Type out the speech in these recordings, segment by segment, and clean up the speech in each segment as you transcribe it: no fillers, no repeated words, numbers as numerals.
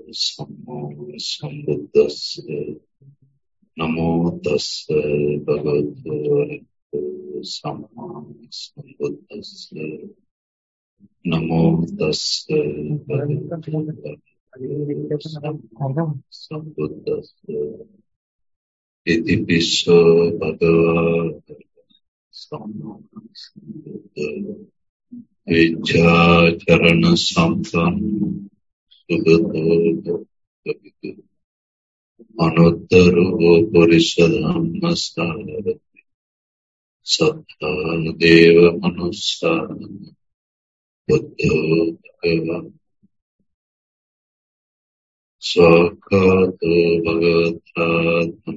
Sammo sambuddhassa namo tassa bhagavato arahato samma sambuddhassa namo tassa bhagavato arahato samma sambuddhassa iti pisso bhagavata samma sambuddhassa vicharana sampanna sugato Anuttaro Purishaddhammasara Sattva Deva Manusara Buddho Bhagavan Swakato Bhagavatam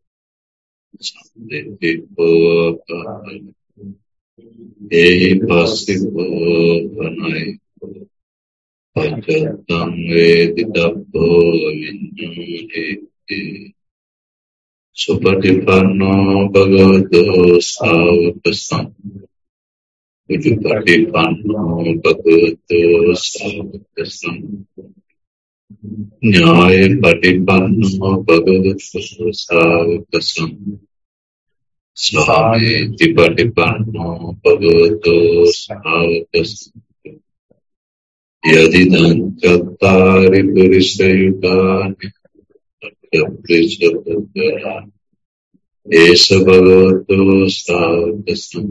Sandipiko Bhagavatam Ehi Pasipo Bhanai Pachatam Veditappo Vinyamiti Supatipanno Bhagavato Savakasam Supatipanno Bhagavato Savakasam Nyaya Patipanno Bhagavato Savakasam Swami Patipanno Bhagavato Savakasam Yadidam Chattari Purishayukani Prishadhara Esa Bhagavato Savakasam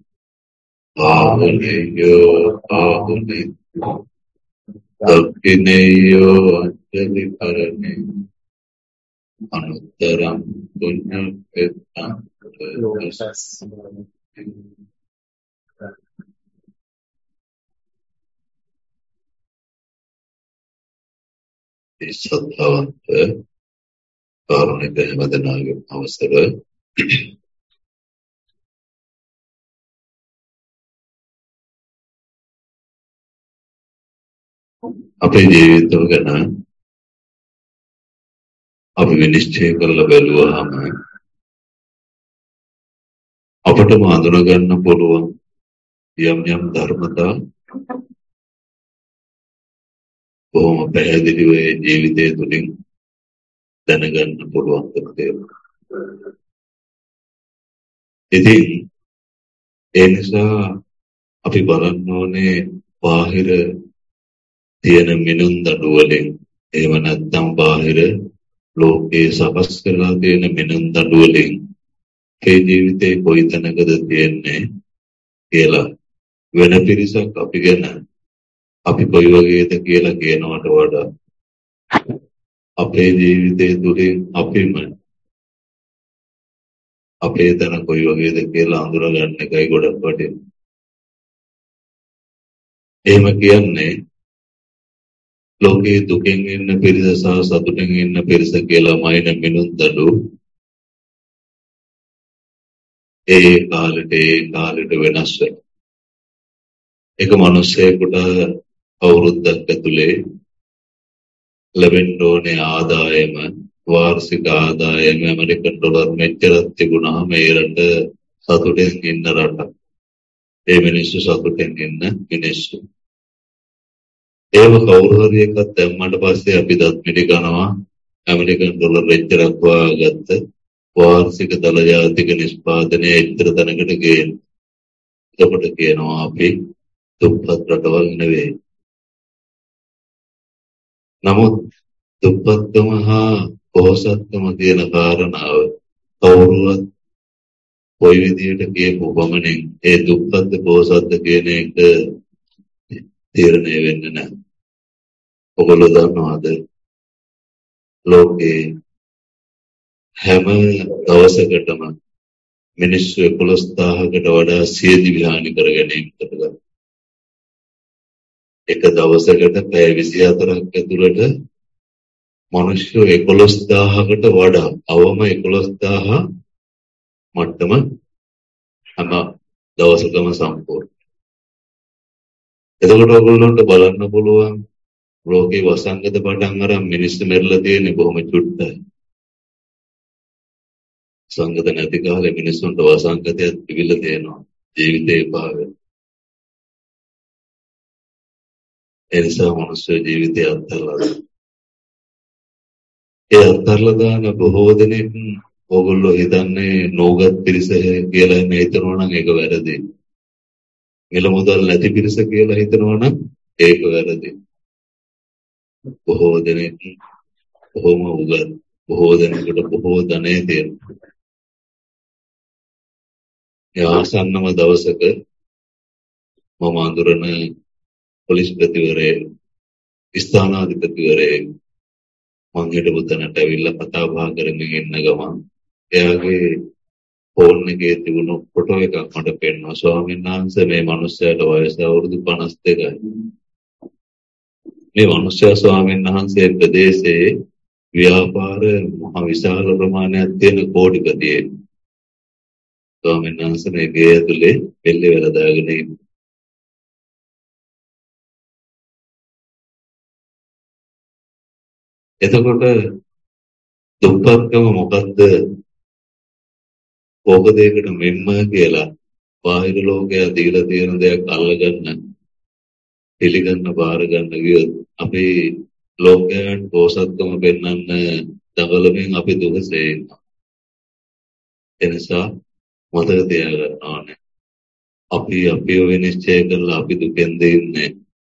Ahuneyo Ahuneyo Dakineyo Anjali Parane Anuttaram Punya Petam සද්ධාවන්ත කාරුණික හැමදෙනාගේ අවසර අපේ ජීවිතවල ගැන අපි විනිශ්චය කරලා බැලුවාම අපටම හඳුනා ගන්න පුළුවන් යම් යම් ධර්මතා බොහොම පැහැදිලිව ඒ ජීවිතය තුළින් දැනගන්න පුළුවන්කම තියෙනවා. ඉතින් ඒ නිසා අපි බලන්න ඕනේ බාහිර තියෙන මිනුම් දඩු වලින් එහෙම නැත්නම් බාහිර ලෝකයේ සකස් කරලා තියෙන මිනුම් දඩු වලින් ඒ ජීවිතේ කොයි තැනකද තියෙන්නේ කියලා වෙන පිරිසක් අපි ගැන අපි කොයි වගේද කියලා කියනවට වඩා අපේ ජීවිතය තුළින් අපිම අපේ තන කොයි වගේද කියලා අඳුරගන්න එකයි ගොඩක් වටින්නේ. එහෙම කියන්නේ ලෝකයේ දුකෙන් ඉන්න පිරිස සහ සතුටෙන් ඉන්න පිරිස කියලා මයින මිනුම් දඩු ඒ කාලෙට වෙනස් වෙනවා. එක මිනිසෙකුට අවුරුද්දක් ඇතුලේ ලැබෙන්න ඕනේ ආදායම වාර්ෂික ආදායම ඇමරිකන් ඩොලර් මෙච්චරක් තිබුණාම ඒ රට සතුටෙන් ඉන්න රට. ඒ මිනිස්සු සතුටෙන් ඉන්න මිනිස්සු. ඒව කවුරු හරි එකක් දැම්මට පස්සේ අපි දත් මිටි කනවා ඇමරිකන් ඩොලර් මෙච්චරක් හොයාගත්ත වාර්ෂික දල ජාතික නිෂ්පාදනය එච්චර තැනකට ගේන. එතකොට කියනවා අපි දුප්පත් රටවල් නෙවෙයි. නමුත් දුප්පත්කම හා පොහොසත්කම කියන කාරණාව කවුරුවත් කොයි විදියට කියපු පමණින් ඒ දුප්පත් පොහොසත් කියන එක තීරණය වෙන්නේ නැහැ. ඔයගොල්ලෝ දන්නවද ලෝකේ හැම දවසකටම මිනිස්සු 11000කට වඩා සියදිවි හානි කර ගැනීමකට ගන්නවා. එක දවසකට පැය 24ක් ඇතුළත මිනිස්සු 11000කට වඩා අවම 11000 මට්ටම හැම දවසකම සම්පූර්ණ. එතකොට ඔයගොල්ලන්ට බලන්න පුළුවන් ලෝකේ වසංගත පටන් අරන් මිනිස්සු මෙරලා තියෙන්නේ බොහොම චුට්ටයි. සංගත නැති කාලේ මිනිස්සුන්ට වසංගතයක් තිබිලා තියෙනවා ජීවිතේ පාවෙ. ඒ නිසා මනුෂ්‍ය ජීවිතය අත්හැරලා ඒ අත්හැරලා දාන බොහෝ දෙනෙක් ඕගොල්ලෝ හිතන්නේ නෝගත් පිරිස කියලා හිතනවා නම් ඒක වැරදි. මිල මුදල් නැති පිරිස කියලා හිතනවා නම් ඒක වැරදි. බොහෝ දෙනෙක් බොහෝම උගත්, බොහෝ දෙනෙකුට බොහෝ ධනෙ තියෙනවා. ඒ ආසන්නම දවසක මම අඳුරන පොලිස් ප්‍රතිවරයෙක්, ස්ථානාධිපතිවරයෙක් මං හිටපු තැනට ඇවිල්ලා කතා බහ කරමින් ඉන්න ගමන් එයාගේ ෆෝන් එකේ තිබුණු ෆොටෝ එකක් මට පෙන්වුවා. ස්වාමීන් වහන්සේ මේ මිනිහයාට වයස අවුරුදු 52යි. මේ මිනිහයා ස්වාමීන් වහන්සේ ප්‍රදේශයේ ව්‍යාපාර මහ විශාල ප්‍රමාණයක් තියෙන කෝටිපතියෙක්. ස්වාමීන් වහන්සේ මේ ගේ ඇතුලේ පෙල්ලේ වෙලා දාගෙන ඉන්නේ. එතකොට දුප්පත්කම මොකද්ද? ඕක දෙයකට මෙම්ම කියලා බාහිර ලෝකයා දීලා තියෙන දෙයක් අල්ලගන්න, පිළිගන්න, බාර ගන්න ගියොත් අපි ලෝකයට පොසත්කම පෙන්වන්න දඟලමින් අපි දුකසේ ඉන්නවා. එනිසා මතක තියාගන්න ඕනේ. අපි අපිව විනිශ්චය කරලා අපි දුකෙන් දෙන්නේ.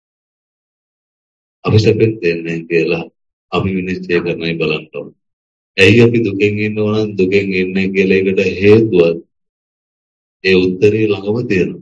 අපි සැපෙන් දෙන්නේ කියලා අපි විනිශ්චය කරන්නයි බලන්න ඕනේ. ඇයි අපි දුකෙන් ඉන්නවා නම් දුකෙන් ඉන්නේ කියලා එකට හේතුවක් ඒ උත්තරේ ළඟම තියෙනවා.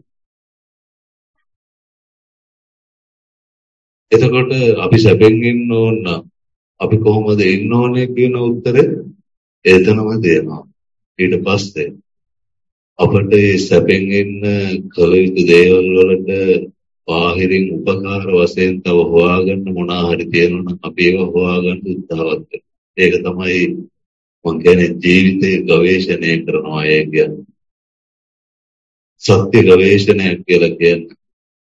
එතකොට අපි සැපෙන් ඉන්න ඕන නම් අපි කොහොමද ඉන්න ඕනේ කියන උත්තරේ එතනම තියෙනවා. ඊට පස්සේ අපිට මේ සැපෙන් ඉන්න කල යුතු දේවල් වලට බාහිරින් උපකාර වශයෙන් තව හොයාගන්න මොනවා හරි තියෙනවා නම් අපි ඒව හොයාගන්න උත්සාහවත් වෙනවා. ඒක තමයි මම කියන්නේ ජීවිතේ ගවේෂණය කරනවා කියන්නේ. සත්‍ය ගවේෂණයක් කියලා කියන්නේ.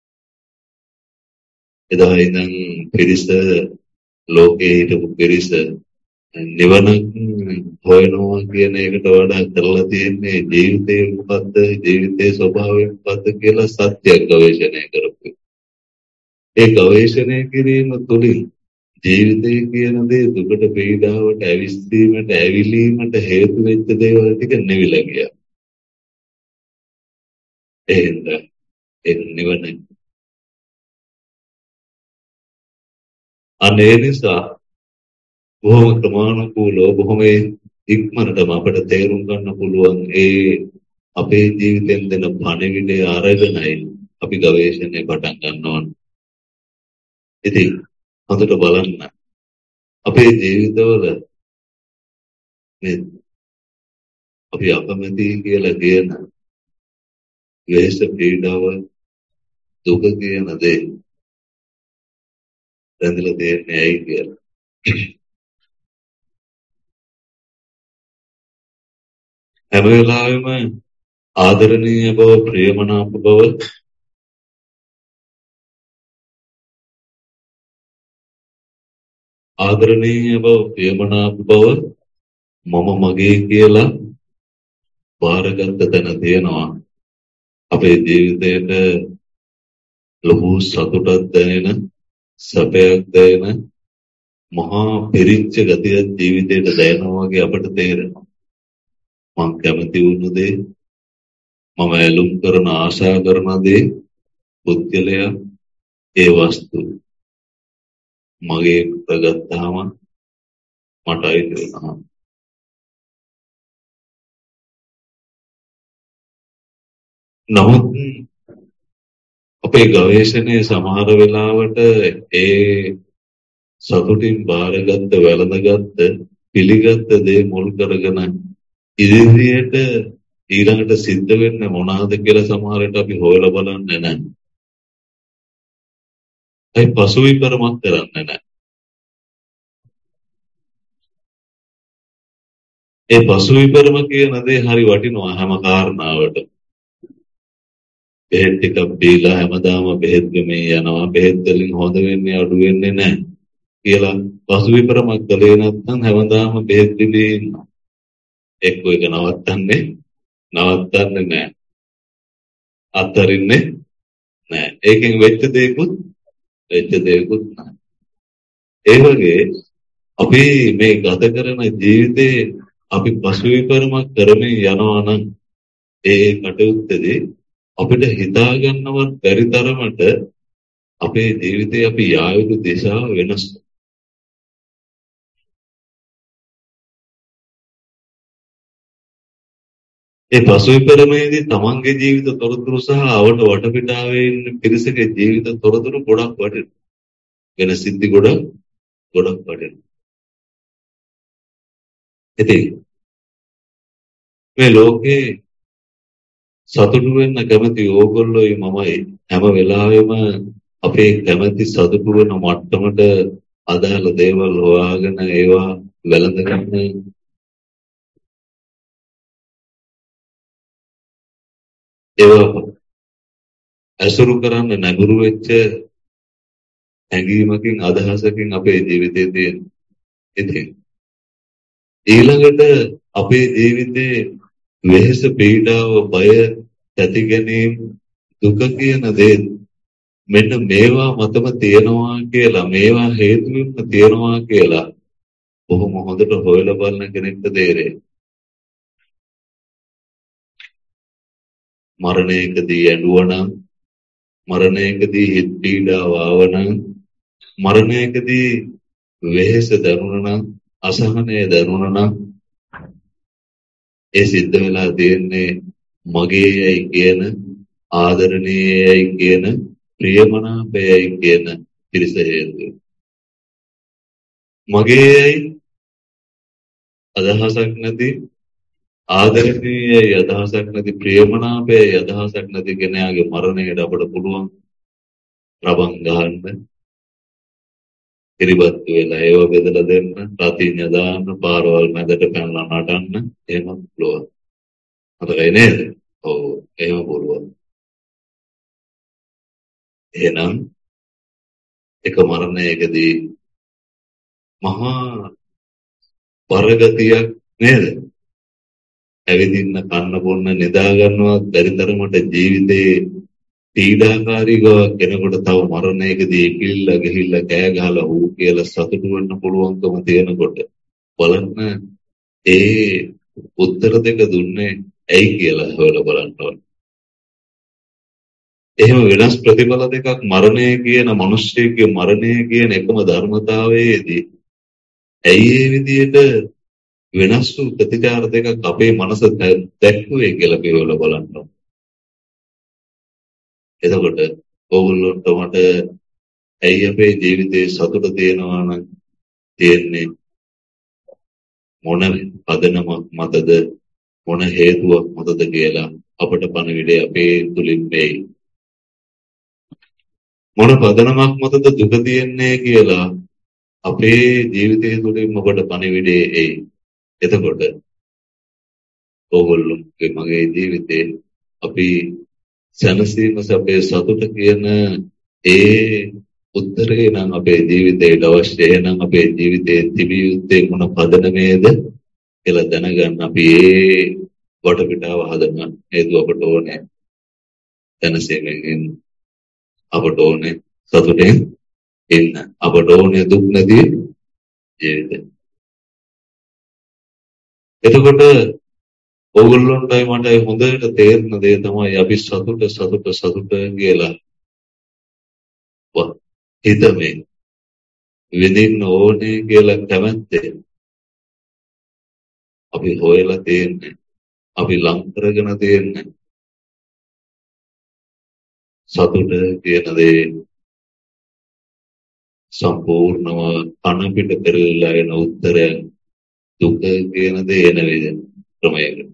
එදා ඉඳන් පිරිස ලෝකයේ හිටපු පිරිස නිවන හොයනවා කියන එකට වඩා කරලා තියෙන්නේ ජීවිතේ මොකද්ද, ජීවිතේ ස්වභාවය මොකද්ද කියලා සත්‍ය ගවේෂණය කරපු. ඒ ගවේෂණය කිරීම තුළින් ජීවිතය කියන දේ දුකට, පීඩාවට, ඇවිස්සීමට, ඇවිලීමට හේතු වෙච්ච දේවල් ටික නිවිලා ගියා. එහෙනම් ඒ නිවන අනේ නිසා බොහොම ක්‍රමානුකූලව බොහොම ඉක්මනටම අපිට තේරුම් ගන්න පුළුවන් ඒ අපේ ජීවිතෙන් දෙන පණිවිඩය අරගෙනයි අපි ගවේෂණය පටන් ගන්න ඕන. ඉතින් හොඳට බලන්න අපේ ජීවිතවල මේ අපි අකමැති කියලා කියන ක්ලේශ පීඩාව දුක කියන දේ දැන්දලා දෙන්නේ ඇයි කියලා. හැම වෙලාවෙම ආදරණීය බව, ප්‍රියමනාප බව, ආදරණීය බව, ප්‍රියමනාප බව මම මගේ කියලා බාරගත්ත තැන තියෙනවා. අපේ ජීවිතේට ලොකු සතුටක් දැනෙන, සැපයක් දැනෙන, මහා පිරිච්ච ගතිය ජීවිතේට දැනෙනවා වගේ අපට තේරෙනවා. මම කැමති වුණු දේ, මම ඇලුම් කරන ආශා කරන දේ, පුද්ගලයා, ඒ වස්තු මගේ කරගත්තාම මට අයිති වෙනවා. නමුත් අපේ ගවේෂණයේ සමහර වෙලාවට ඒ සතුටින් බාරගත්ත, වැළඳගත්ත, පිළිගත්ත දේ මුල් කරගෙන ඉදිරියට ඊළඟට සිද්ධ වෙන්නේ මොනවාද කියලා සමහර විට අපි හොයලා බලන්නේ නැහැ. ඒ පසු විපරමක් කරන්නේ නැහැ. ඒ පසු විපරම කියන දේ හරි වටිනවා හැම කාරණාවකට. බෙහෙත් ටිකක් බීලා හැමදාම බෙහෙත් ගෙමේ යනවා, බෙහෙත් වලින් හොඳ වෙන්නේ අඩු වෙන්නේ නැහැ කියලා පසු විපරමක් කළේ නැත්නම් හැමදාම බෙහෙත් බිලේ ඉන්නවා. එක්ක එක නවත්තන්නේ නැහැ. අත්තරින්නේ නැහැ. ඒකෙන් වෙච්ච දේකුත් නැහැ. ඒ වගේ අපි මේ ගත කරන ජීවිතේ අපි පසුවිපරමක් කරමින් යනවා නම් ඒ කටයුත්තේදී අපිට හිතා ගන්නවත් බැරි තරමට අපේ ජීවිතේ අපි යා යුතු දිශාව වෙනස්. ඒ පසුවිපරමේදී තමන්ගේ ජීවිත තොරතුරු සහ අවට වටපිටාවේ ඉන්න පිරිසගේ ජීවිත තොරතුරු ගොඩක් වටිනවා. වෙන සිද්ධි ගොඩක් වටිනවා. ඉතින් මේ ලෝකේ සතුටු වෙන්න කැමති ඕගොල්ලෝයි මමයි හැම වෙලාවෙම අපේ කැමති සතුටු වෙන මට්ටමට අදාළ දේවල් හොයාගෙන ඒවා වැළඳගන්න ඒවා අසුරු කරන්න නැඹුරු වෙච්ච හැඟීමකින් අදහසකින් අපේ ජීවිතේ තියෙන. ඉතින් ඊළඟට අපේ ජීවිතේ වෙහෙස පීඩාව බය ඇති ගැනීම දුක කියන දේ මෙන්න මේවා මතම තියෙනවා කියලා මේවා හේතු වෙන්න තියෙනවා කියලා බොහොම හොඳට හොයලා බලන කෙනෙක්ට තේරෙයි. මරණයකදී ඇඬුවනම් මරණයකදී හිත පීඩාව ආවනම් මරණයකදී වෙහෙස දැනුණනම් අසහනය දැනුණනම් ඒ සිද්ධ වෙලා තියෙන්නේ මගේයයි කියන ආදරණීයයි කියන ප්‍රියමනාපයයි කියන පිරිස හේතුව. මගේයයි අදහසක් නැති ආදරණීයයි අදහසක් නැති ප්‍රියමනාපයයි අදහසක් නැති කෙනාගේ මරණයට අපට පුළුවන් රබන් ගහන්න ඉරිබත් වෙලා ඒව බෙදලා දෙන්න රතිඤ්ඤ දාන්න පාරවල් මැදට පැනලා නටන්න එහෙම පුළුවන්. මතකයි නේද? ඔව් එහෙම පුළුවන්. එහෙනම් එක මරණයකදී මහා පරගතියක් නේද? ඇවිදින්න කන්න බොන්න නිදා ගන්නවත් බැරි තරමට ජීවිතේ පීඩාකාරීව කෙනෙකුට තව මරණයකදී කිල්ල ගිහිල්ලා කෑ ගහලා ඌ කියලා සතුටු වෙන්න පුළුවන්කම තියෙනකොට බලන්න ඒ උත්තර දෙක දුන්නේ ඇයි කියලා හොයලා බලන්න ඕනේ. එහෙම වෙනස් ප්‍රතිඵල දෙකක් මරණය කියන මිනිස්සෙගේ මරණය කියන එකම ධර්මතාවයේදී ඇයි ඒ විදිහට වෙනස් වූ ප්‍රතිචාර දෙකක් අපේ මනස දැක්ුවේ කියලා කියලා බලන්න ඕනේ. එතකොට ඕගොල්ලන්ට මට ඇයි අපේ ජීවිතේ සතුට තියෙනවා නම් තියෙන්නේ මොන පදනමක් මතද මොන හේතුවක් මතද කියලා අපට පණවිඩේ අපේ තුලින් වෙයි. මොන පදනමක් මතද දුක තියන්නේ කියලා අපේ ජීවිතය තුළින් ඔබට පණවිඩේ එයි. එතකොට ඕගොල්ලෝගේ මගේ ජීවිතේ අපි සැනසීම සැපේ සතුට කියන ඒ උත්තරේ නම් අපේ ජීවිතේට අවශ්‍යයි. නම් අපේ ජීවිතයේ තිබිය යුත්තේ මොන පදනමේද කියලා දැනගන්න අපි ඒ වටපිටාව හදන්න. හේතුව අපට ඕනේ සැනසීමෙන් ඉන්න. අපට ඕනේ සතුටෙන් ඉන්න. අපට ඕනේ දුක් නැති ජීවිතය. එතකොට ඕගොල්ලන්ටයි මටයි හොඳට තේරෙන දේ තමයි අපි සතුට කියලා හිතමේ විඳින්න ඕනේ කියලා කැමැත්තේ අපි හොයලා තියෙන්නේ අපි ලං කරගෙන තියෙන්නේ සතුට කියන දේ සම්පූර්ණව කන පිට කරලා එන උත්තරය දුක කියන දේ එන විදිහ ක්‍රමයකට.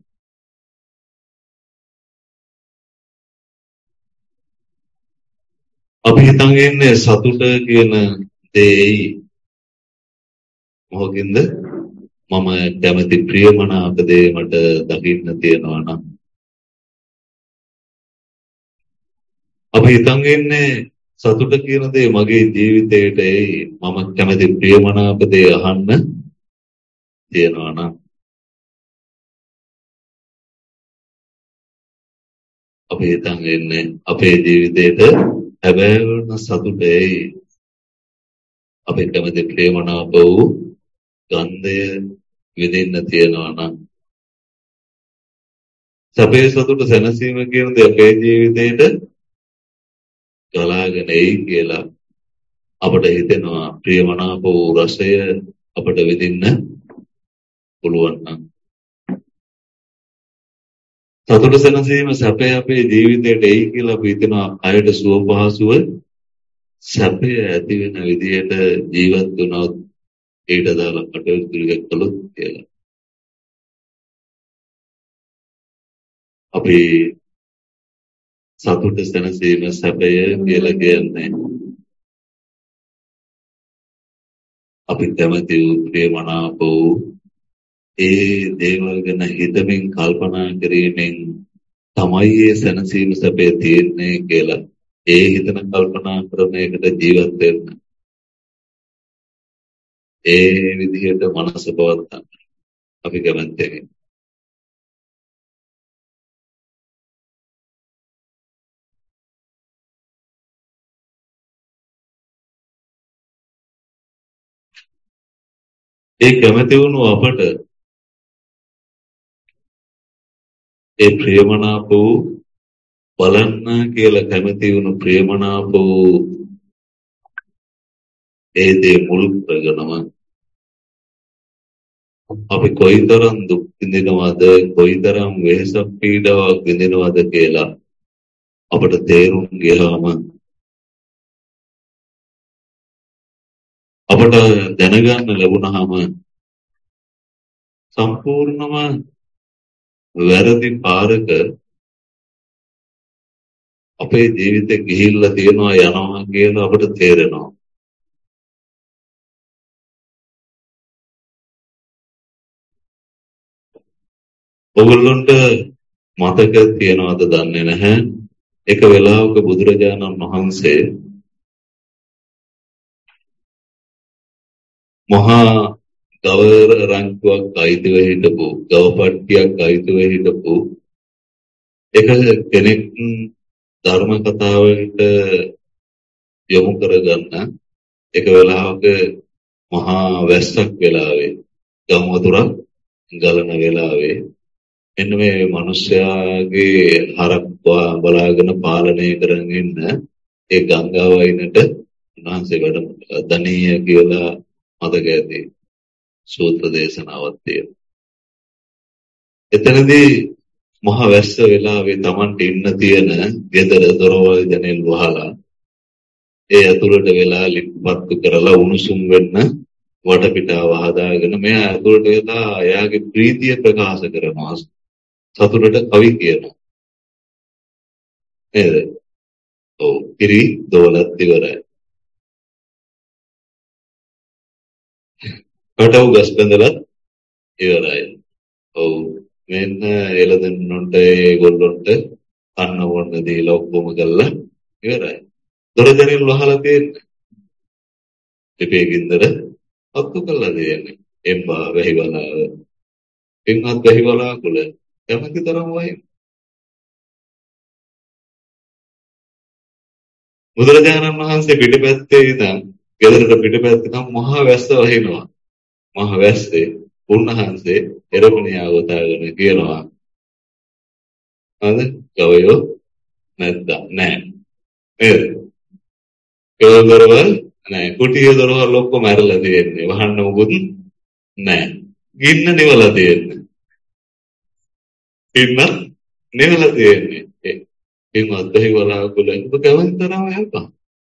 අපි හිතන් ඉන්නේ සතුට කියන දෙයි මොකකින්ද මම කැමති ප්‍රියමනාප දේ මට දකින්න තියනවා නම් අපි හිතන් ඉන්නේ සතුට කියන දේ මගේ ජීවිතේට මම කැමති ප්‍රියමනාප දේ අහන්න තියනවා නම් අපි හිතන් ඉන්නේ අපේ ජීවිතේට හැබෑවන සතුටේ අපේ කැමති ප්‍රේමනාප වූ ගන්ධය විඳින්න තියනවා නම් සැපේ සතුට සැනසීම කියන දේ අපේ ජීවිතේට ගලාගෙන එයි කියලා අපට හිතෙනවා ප්‍රියමනාප වූ රසය අපට විඳින්න පුළුවන් නම් සතුට සැනසීම සැපේ අපේ ජීවිතයට එයි කියලා අපි හිතනවා අයට සුව පහසුව සැපය ඇති වෙන විදිහට ජීවත් වුණොත් ඊට දාලා කටයුතු ටික කළොත් කියලා අපි සතුට සැනසීම සැපය කියලා කියන්නේ අපි කැමති වූ ප්‍රේමනාප වූ ඒ දේවල් ගැන හිතමින් කල්පනා කිරීමෙන් තමයි ඒ සැනසීම සැපේ තියෙන්නේ කියලා ඒ හිතන කල්පනා කරන එකට ජීවත් වෙන්න ඒ විදිහට මනස පවත්තන්න අපි කැමැත්තෙන් ඒ කැමැති වුණු අපට ඒ ප්‍රේමනාප වූ බලන්න කියලා කැමති වුණු ප්‍රේමනාප වූ ඒ දේ මුල් කරගෙනම අපි කොයිතරම් දුක් විඳිනවද කොයිතරම් වෙහෙසක් පීඩාවක් විඳිනවද කියලා අපට තේරුම් ගියාම අපට දැනගන්න ලැබුණාම සම්පූර්ණම වැරදි පාරක අපේ ජීවිතේ ගිහිල්ලා තියෙනවා යනවා කියලා අපට තේරෙනවා. ඔයගොල්ලන්ට මතක තියනවද දන්නේ නැහැ. එක වෙලාවක බුදුරජාණන් වහන්සේ මහා ගව රංචුවක් අයිතිව හිටපු ගව පට්ටියක් අයිතිව හිටපු එක කෙනෙක් ධර්ම කතාවකට යොමු කරගන්න එක වෙලාවක මහා වැස්සක් වෙලාවේ ගම් වතුරක් ගලන වෙලාවේ එන්න මේ මිනිස්යාගේ හරක් බලාගෙන පාලනය කරගෙන ඉන්න ඒ ගංගාව වයින්ට උන්වහන්සේ වැඩම කළා. දනීය කියලා මතක ඇති සූත්‍ර දේශනාවක් තියෙනවා. එතනදී මහ වැස්ස වෙලාවේ Tamanට ඉන්න තියෙන ගෙදර දොරවල් ජනෙල් වහලා ඒ ඇතුළට වෙලා ලිප්පත්තු කරලා උණුසුම් වෙන්න වටපිටාව හදාගෙන මෙයා ඇතුළට වෙලා එයාගේ ප්‍රීතිය ප්‍රකාශ කරනවා. සතුටට කවි කියනවා. නේද? ඔව්. ඉරි දොලත් ඉවරයි. කටව ගස් බඳලා ඉවරයි. ඔව්. මෙන්න එළදෙන්නොන්ට ඒගොල්ලොන්ට අන්න ඕන දීලා ඔක්කොම කරලා ඉවරයි. දොරජනෙල් වහලා තියෙන්නේ. ලිපේ ගින්දර අත්තු කරලා තියෙන්නේ. එම්බා වැහිවලාව. පින්වත් වැහිවලා කුල කැමති තරම් වහින. බුදුරජාණන් වහන්සේ පිටපැත්තේ ඉඳන් ගෙදරට පිටපැත්තේ නම් මහා වැස්ස වහිනවා. මහා වැස්සේ උන්වහන්සේ එරපණියා ගොතාගෙන කියනවා. හරිද? ගවයෝ නැද්දා නෑ. නේද? දොරවල් නෑ. කුටියේ දොරවල් ඔක්කොම ඇරලා තියෙන්නේ. වහන්න මොකුත් නෑ. ගින්න නිවලා තියෙන්නේ. ගින්න නිවලා තියෙන්නේ. පින්වත් දෙහිවලා කුල ඔබ කැමති තරම යපා.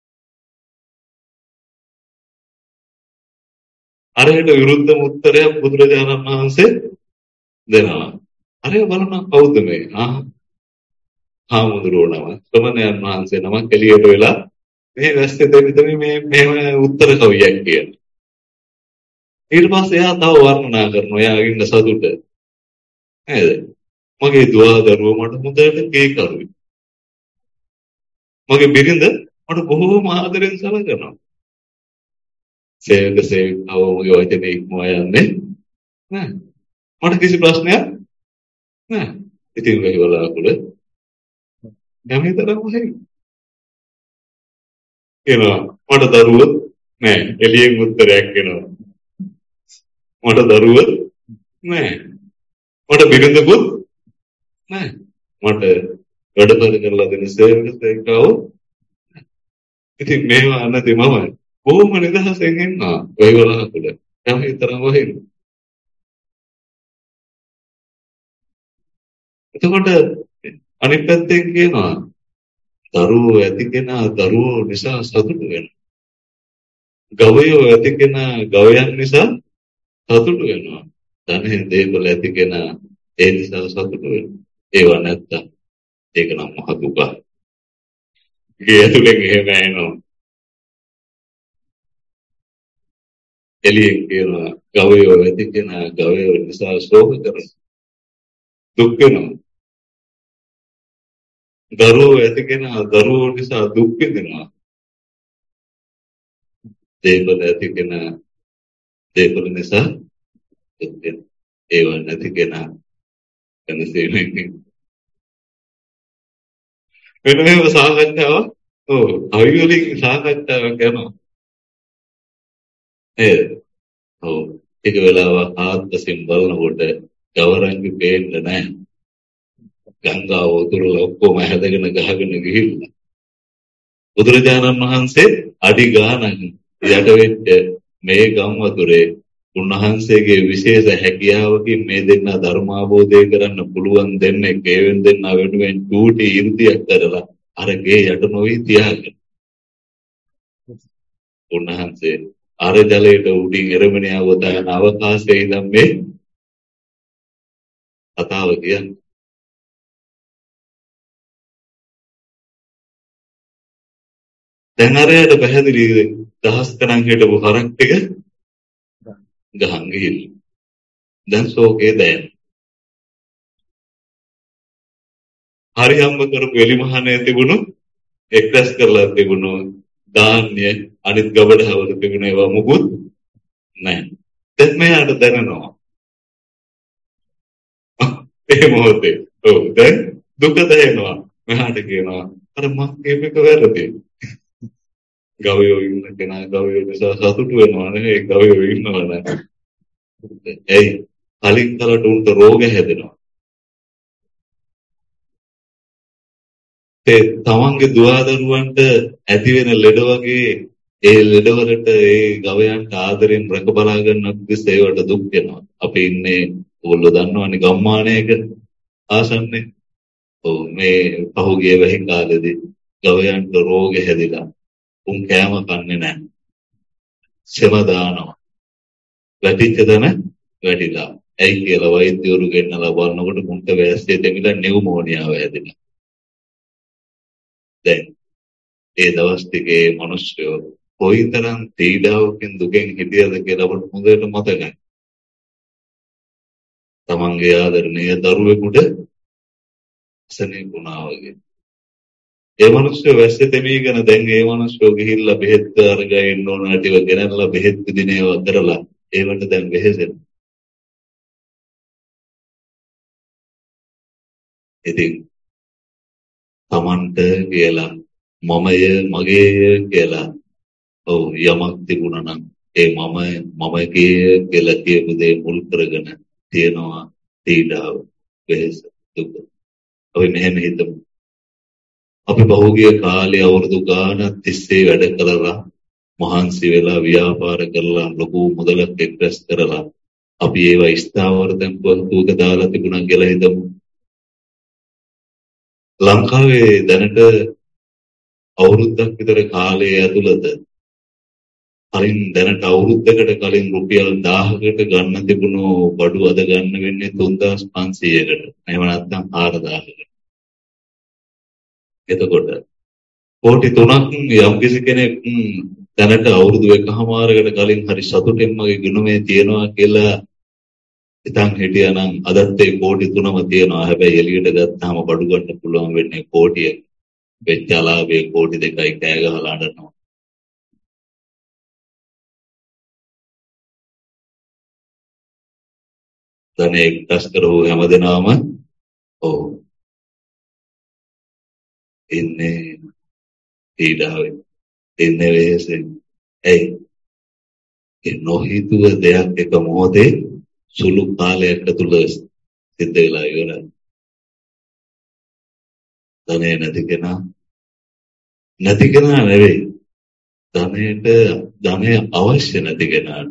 අරයට විරුද්ධ උත්තරයක් බුදුරජාණන් වහන්සේ දෙනවා. අරය බලන කවුද මේ? හාමුදුරුවෝ නම ශ්‍රමණයන් වහන්සේ නමක් එළියට වෙලා මේ වැස්සේ දෙවිතමි මේ මෙහෙම උත්තර කවියක් කියන. ඊට පස්සේ එයා තව වර්ණනා කරනවා. එයා ඉන්න සතුට. නේද? මගේ දුව දරුවෝ මට හොඳට කේ කරුයි. මගේ බිරිඳ මට බොහෝම ආදරෙන් සලකනවා. සේවක සේවිකාව මගේ වචනේ ඉක්මවා යන්නේ නෑ. මට කිසි ප්‍රශ්නයක් නෑ. ඉතින් මේ වලාකුල යමිතරම හරි. එනවා මට දරුවෝ නෑ. එළියෙන් උත්තරයක් එනවා. මට දරුවෝ නෑ. මට බිරිඳකුත් නෑ. මට වැඩපළ කරලා දෙන සේවකයෝ. ඉතින් මේවා නැති මම බොහොම නිදහසෙන් ඉන්නවා. ඔය වලහතුල. යම් විතරම වහින්න. එතකොට අනිත් පැත්තෙන් කියනවා දරුවෝ ඇති කෙනා දරුවෝ නිසා සතුටු වෙනවා. ගවයෝ ඇති කෙනා ගවයන් නිසා සතුටු වෙනවා. ධනෙ දේපල ඇති කෙනා ඒ නිසා සතුටු වෙනවා. ඒව නැත්තම් ඒක නම් මහ දුකක්. ඒ ඇතුලෙන් එහෙම එනවා. එළියෙන් කියනවා ගවයෝ ඇති කෙනා ගවයෝ නිසා ශෝක කරනවා. දුක් වෙනවා. දරුවෝ ඇති කෙනා දරුවෝ නිසා දුක් විඳිනවා. දේපල ඇති කෙනා දේපල නිසා දුක් වෙනවා. ඒව නැති කෙනා වෙනසෙන්නේ. වෙන මේව සාකච්ඡාවක් කවි වලින් සාකච්ඡාවක් යනවා. ටික වෙලාවක් ආත්මයෙන් බලනකොට ගවරංගි පේන්නේ නැහැ. ගංගාව උතුරලා ඔක්කොම හැදගෙන ගහගෙන ගිහිල්ලා. බුදුරජාණන් වහන්සේ අඩි ගානක් යට වෙච්ච මේ ගම් වතුරේ උන්වහන්සේගේ විශේෂ හැකියාවකින් මේ දෙන්න ධර්මාබෝධය කරන්න පුළුවන් දෙන්නේ කේවෙන් දෙන්න වෙනුවෙන් චූටි ඉර්ධියක් කරලා අර ගේ යට නොවි තියාගෙන. උන්වහන්සේ අර ජලයට උඩින් එරමිනියා වදාන අවකාශයේ ඉඳන් මේ කතාව කියන්නේ. දැන් අරයට පැහැදිලි දහස් ගණන් හිටපු හරක් ටික ගහන් ගිහිල්ලා. දැන් ශෝකේ දැන්. හරි හම්බ කරපු එලිමහනේ තිබුණු එක්රැස් කරලා තිබුණු ධාන්‍ය අනිත් ගබඩාවල තිබුණ ඒවා මුකුත් නැහැ. දැන් මෙයාට දැනෙනවා. ඒ මොහොතේ දැන් දුක දැනෙනවා. මෙහාට කියනවා අර මං කියපේක වැරදි. ගවයෝ ඉන්න කෙනා ගවයෝ නිසා සතුටු වෙනවා නේ. ඒ ගවයෝ ඉන්නවා නේද? එයි කලින් කරට උන්ට රෝග හැදෙනවා. ඒ තමන්ගේ දුවදරුවන්ට ඇති වෙන ලෙඩ වගේ ඒ ලෙඩවලට ඒ ගවයන්ට ආදරෙන් රැක බලා ගන්න කිස් ඒවට දුක් වෙනවා. අපි ඉන්නේ ඕගොල්ලෝ දන්නවනේ ගම්මානයක ආසන්නේ. ඔව් මේ පහුගිය වෙහි කාලෙදී ගවයන්ට රෝග හැදිලා උන් කෑම කන්නේ නැහැ. සෙම දානවා. වැටිච්ච දන වැටිලා. ඇයි කියලා වෛද්‍යවරු ගෙන්නලා බලනකොට මුන්ට වැස්සේ දෙමිලා නියුමෝනියාව හැදෙනවා. දැන් ඒ දවස් ටිකේ මිනිස්සු කොයිතරම් පීඩාවකින් දුකෙන් හිටියද කියලා අපට හොඳට මතකයි. තමන්ගේ ආදරණීය දරුවෙකුට සනීප වුණා වගේ. ඒ මිනිස්සු වැස්සේ දෙවිගෙන දැන් ඒ මිනිස්සු ගිහිල්ලා බෙහෙත් අරගෙන ඕන නැතිව ගෙනල්ලා බෙහෙත් දිනේව කරලා ඒවට දැන් වෙහෙසෙනවා. ඉතින් තමන්ට කියලා මමය මගේය කියලා යමක් තිබුණා නම් ඒ මමගේ කියලා කියපු දේ මුල් කරගෙන තියනවා පීඩාව වෙහෙස දුක. අපි මෙහෙම හිතමු. අපි බහුගිය කාලේ අවුරුදු ගාණක් තිස්සේ වැඩ කළා මහන්සි වෙලා ව්‍යාපාර කරලා ලොකු මුදලක් එක්රැස් කරලා අපි ඒවා ස්ථාවර තැන්පතුක දාලා තිබුණා කියලා හිතමු. ලංකාවේ දැනට අවුරුද්දක් විතර කාලය ඇතුළත කලින් දැනට අවුරුද්දකට කලින් රුපියල් 1000කට ගන්න තිබුණු බඩු අද ගන්න වෙන්නේ 3500කට. එහෙම නැත්නම් 4000කට. එතකොට කෝටි 3ක් යම්කිසි කෙනෙක් දැනට අවුරුදු එකහමාරකට කලින් හරි සතුටින් මගේ ගුණමේ තියනවා කියලා ඉතින් හිටියානම් අදත් ඒ කෝටි 3ම තියනවා. හැබැයි එළියට ගත්තාම බඩු ගන්න පුළුවන් වෙන්නේ කෝටිය. වෙච්ච ලාභේ කෝටි 2යි කෑ ගහලා අඬනවා. ධනෙ එක්රැස් කරව හැමදෙනාම ඉන්නේ පීඩාවෙන් ඉන්නේ වෙහෙසෙන්. ඇයි ඒ නොහිතුව දෙයක් එක මොහොතේ සුළු කාලයක් ඇතුළත සිද්ධ වෙලා ඉවරයි. ධනෙ නැති කෙනා නෙවෙයි. ධනය අවශ්‍ය නැති කෙනාට.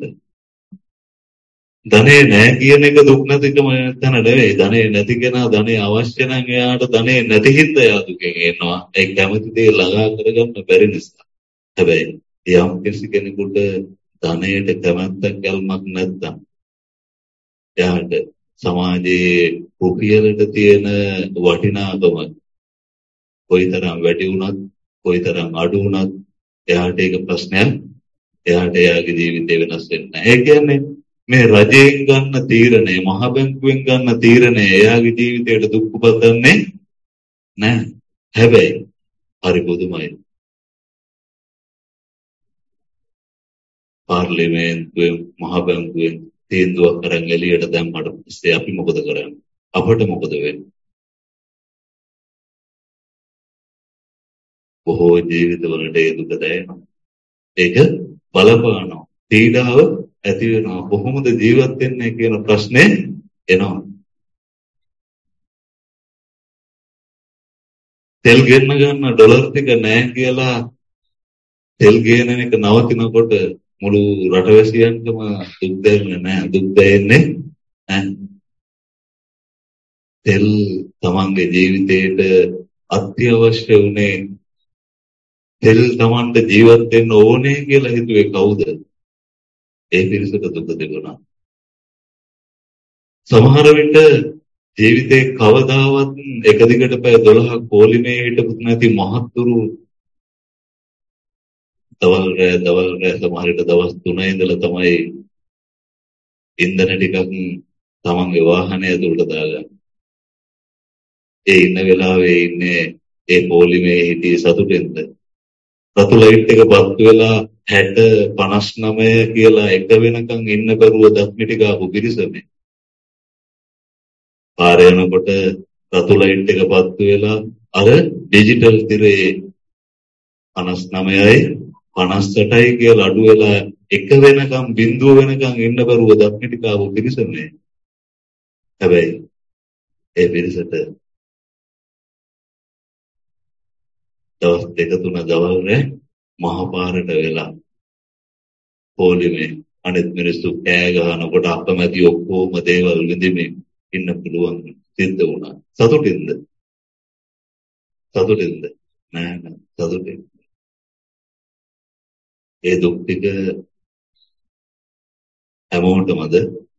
ධනෙ නැහැ කියන එක දුක් නැතිකම තැන නෙවෙයි. ධනෙ නැති කෙනා ධනෙ අවශ්‍ය නම් එයාට ධනෙ නැති හින්දා එයා දුකෙන් එනවා. ඒ කැමති දේ ළඟා කරගන්න බැරි නිසා. හැබැයි යම් කිසි කෙනෙකුට ධනයට කැමැත්තක් ගැල්මක් නැත්නම් එයාට සමාජයේ රුපියලට තියෙන වටිනාකම කොයිතරම් වැඩි වුණත් කොයිතරම් අඩු වුණත් එයාට ඒක ප්‍රශ්නයක්. එයාට එයාගේ ජීවිතේ වෙනස් වෙන්නේ නැහැ. ඒ කියන්නේ මේ රජයෙන් ගන්න තීරණය, මහ බැංකුවෙන් ගන්න තීරණය එයාගේ ජීවිතයට දුක් උපදන්නේ නැහැ. හැබැයි හරි පුදුමයි. පාර්ලිමේන්තුවෙන් මහ බැංකුවෙන් තීන්දුවක් කරන් එළියට දැම්මට පස්සේ අපි මොකද කරන්නේ? අපට මොකද වෙන්නේ? බොහෝ ජීවිතවලට ඒ දුක දැනෙනවා. ඒක බලපානවා. පීඩාව ඇති වෙනවා. කොහොමද ජීවත් වෙන්නේ කියන ප්‍රශ්නේ එනවා. තෙල් ගෙන්න ගන්න ඩොලර් ටික නැහැ කියලා තෙල් ගේන එක නවතිනකොට මුළු රටවැසියන්ටම දුක් දැනෙන්නේ නැහැ. දුක් දැනෙන්නේ නැහැ. තෙල් තමන්ගේ ජීවිතේට අත්‍යවශ්‍ය උනේ තෙල් තමන්ට ජීවත් වෙන්න ඕනේ කියලා හිතුවේ කවුද? ඒ පිරිසට දුක තිබුණා. සමහර විට ජීවිතේ කවදාවත් එක දිගට පැය 12ක් පොලිමේ හිටපු නැති මහත්තුරු දවල් රෑ සමහර විට දවස් 3 ඉඳලා තමයි ඉන්ධන ටිකක් තමන්ගේ වාහනය ඇතුළට දාගන්නේ. ඒ ඉන්න වෙලාවේ ඉන්නේ ඒ පොලිමේ හිටිය සතුටෙන්ද? රතු ලයිට් එක පත්තු වෙලා 60 59 කියලා එක වෙනකන් ඉන්න බැරුව දක්මිටි ගාපු පිරිසනේ. පාර යනකොට රතු ලයිට් එක පත්තු වෙලා අර ඩිජිටල් තිරේ 59යි 58යි කියලා අඩු වෙලා එක වෙනකම් බිඳුව වෙනකම් ඉන්න බැරුව දක්මිටි ගාපු පිරිසනේ. හැබැයි ඒ පිරිසට දවස් දෙක තුන දවල් රෑ මහ පාරට වෙලා පොලිමේ අනිත් මිනිස්සු කෑ ගහනකොට අපමැති ඔක්කොම දේවල් විඳින්මින් ඉන්න පුළුවන් සිද්ධ වුණා. සතුටින්ද? නෑ සතුටින්. ඒ දුක් ටික හැමෝටමද?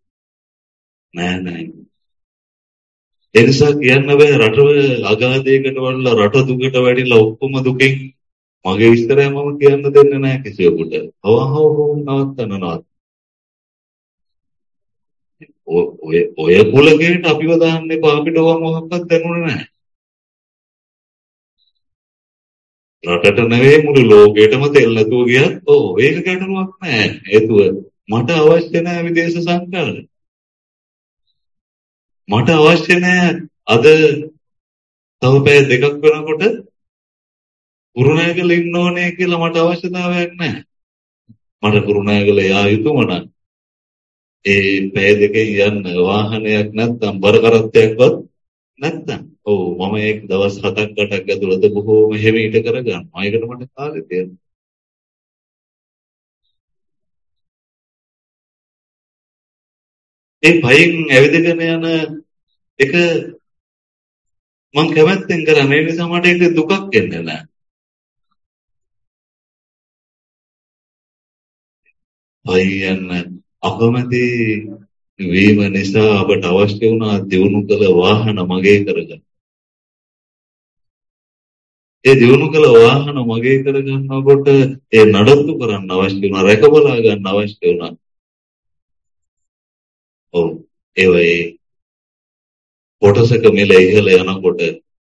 නෑ. ඒ නිසා කියන්න බෑ රටව අගාධයකට වඩලා රට දුකට වැටිලා ඔක්කොම දුකෙන් මගේ විස්තරය මම කියන්න දෙන්නේ නැහැ කිසිවෙකුට. නවත්තන්න. ඔය කුලකේට අපිව දාන්න එපා. අපිට ඕවා මොකක්වත් දැනුනේ නැහැ. රටට නෙවෙයි මුළු ලෝකෙටම තෙල් නැතුව ගියත් ඒක ගැටලුවක් නැහැ. හේතුව මට අවශ්‍ය නැහැ විදේශ සංස්කාර. මට අවශ්‍ය නැහැ අද තව පැය දෙකක් වෙනකොට කුරුණෑගල ඉන්න ඕනේ කියලා මට අවශ්‍යතාවයක් නැහැ. මට කුරුණෑගල යා යුතුම නම් ඒ පැය දෙකෙන් යන්න වාහනයක් නැත්නම් බර කරත්තයක්වත් නැත්නම් මම ඒක දවස් 7ක් 8ක් ඇතුළත බොහෝම හිමීට කරගන්නවා. ඒකට මට කාලෙ තියෙනවා. ඒ පයින් ඇවිදගෙන යන එක මම කැමැත්තෙන් කරන්නේ. ඒ නිසා මට ඒක දුකක් එන්නේ නැහැ. පයින් අකමැති වීම නිසා අපට අවශ්‍ය වුණා දියුණු කළ වාහන මගේ කරගන්න. ඒ දියුණු කළ වාහන මගේ කරගන්නකොට ඒ නඩත්තු කරන්න අවශ්‍ය වුණා, රැකබලා ගන්න අවශ්‍ය වුණා. ඒ වගේ කොටසක මිල ඉහළ යනකොට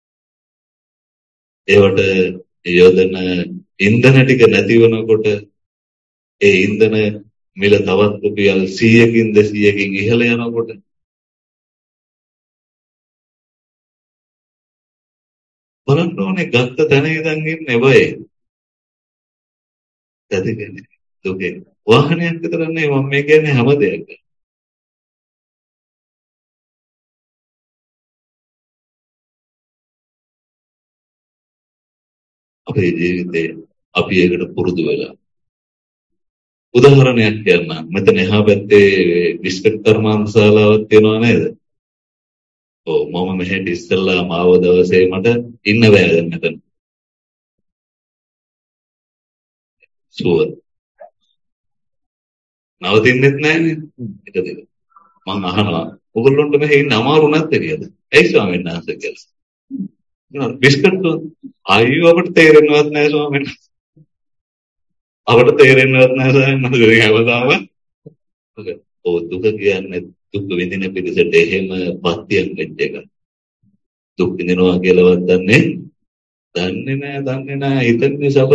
ඒවට යොදන ඉන්ධන ටික නැති වෙනකොට ඒ ඉන්ධන මිල තවත් රුපියල් 100කින් 200කින් ඉහළ යනකොට බලන්න ඕනේ ගත්ත තැන ඉඳන් ඉන්නේ බය. ඇතිකනේ දුකේ. වාහනයක් විතර නෙවෙයි මම මේ කියන්නේ හැම දෙයක්ම. අපේ ජීවිතේ අපි ඒකට පුරුදු වෙලා. උදාහරණයක් කියන්න. මෙතන එහා පැත්තේ බිස්කට් කර්මාන්තශාලාවක් තියෙනවා නේද? ඔව් මම මෙහෙට ඉස්සෙල්ලාම ආව දවසේ මට ඉන්න බෑ දැන් මෙතන. ෂුවර්. නවතින්නෙත් නෑනේ. එක දෙක. මං අහනවා ඔයගොල්ලන්ට මෙහෙ ඉන්න අමාරු නැද්ද කියලා. ඇයි ස්වාමීන් වහන්සේ කියලා. බිස්කට් අයියෝ අපිට තේරෙන්නවත් නෑ ස්වාමීන් වහන්සේ. අපිට තේරෙන්නවත් නෑ ස්වාමීන් වහන්සේ. හැමදාම ඔව් දුක කියන්නේ දුක් විඳින පිළිසෙට එහෙම පත්‍යයක් වෙච්ච එක. දුක් විඳිනවා කියලාවත් දන්නේ නෑ. හිතන්නේ සැප.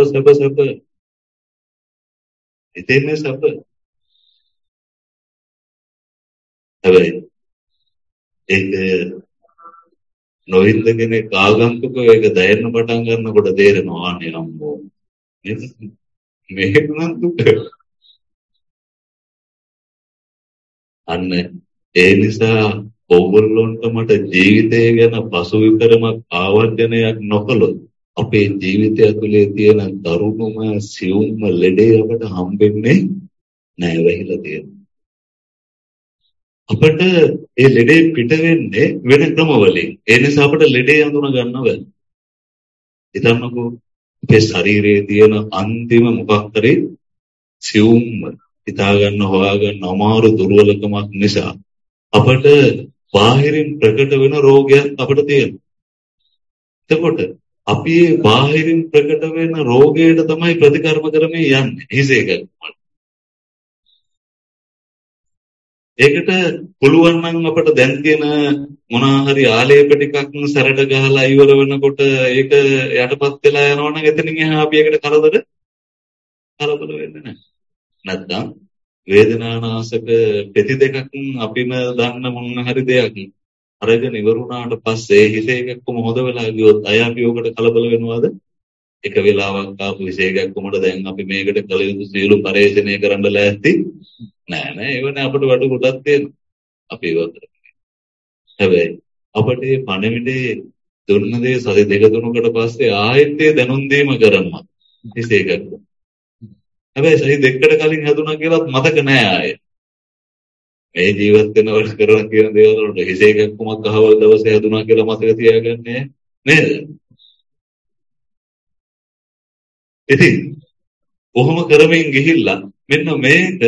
හිතන්නේ සැප. හැබැයි ඒක නොහින්ද කෙනෙක් ආගන්තුකව ඒක දැනෙන්න පටන් ගන්නකොට තේරෙනවා අනේ අම්මෝ මේක නම් දුක. අන්න ඒ නිසා ඕගොල්ලොන්ට මට ජීවිතය ගැන පසුවිතරමක් ආවර්ජනයක් නොකළොත් අපේ ජීවිතය ඇතුලේ තියෙන දරුණුම සියුම්ම ලෙඩේ අපට හම්බෙන්නේ නැහැ වෙහිලා තියෙනවා. අපිට ඒ ලෙඩේ පිට වෙන්නේ වෙන ක්‍රම වලින්. ඒ නිසා අපිට ලෙඩේ අඳුන ගන්න බැහැ. හිතන්නකෝ අපේ ශරීරයේ තියෙන අන්තිම මොකක් හරි සියුම්ම හිතා ගන්න හොයාගන්න අමාරු දුර්වලකමක් නිසා අපිට බාහිරින් ප්‍රකට වෙන රෝගයක් අපිට තියෙනවා. එතකොට අපි මේ බාහිරින් ප්‍රකට වෙන රෝගයට තමයි ප්‍රතිකර්ම කරමින් යන්නේ. හිසේ එකක්. ඒකට පුළුවන් නම් අපිට දැන් තියෙන මොනවා හරි ආලේප ටිකක් සැරට ගහලා ඉවර වෙනකොට ඒක යටපත් වෙලා යනවා නම් එතනින් එහා අපි ඒකට කලබල වෙන්නේ නැහැ. නැත්නම් වේදනානාශක පෙති දෙකක් අපිම දන්න මොන හරි දෙයක් අරගෙන ඉවරුණාට පස්සේ හිතේ එකක් කොහොමද වෙලා ගියොත් අය අපි ඔකට කලබල වෙනවද? එක වෙලාවක් ආපු විශේෂයක් කොහොමද දැන් අපි මේකට කල යුතු සියලු පරිශ්‍රණය කරන්න ලෑස්ති නෑ ඒවනේ අපිට වැඩ ගොඩක් තියෙනවා. අපි ඒවත් හැබැයි අපිට මේ පණවිඩේ දුන්න දේ සති දෙක තුනකට පස්සේ ආයෙත් ඒ දැනුම් දීම කරනවා. විශේෂයක්. හැබැයි සති දෙකකට කලින් හැදුනා කියලාත් මතක නෑ ආයෙ. මේ ජීවත් වෙනවට කරන කියන දේවල් වලට හිසේ එකක් කොමක් අහවල් දවසේ හැදුනා කියලා මතක තියාගන්නේ නේද? ඉතින් කොහොම කරමින් ගිහිල්ලා මෙන්න මේක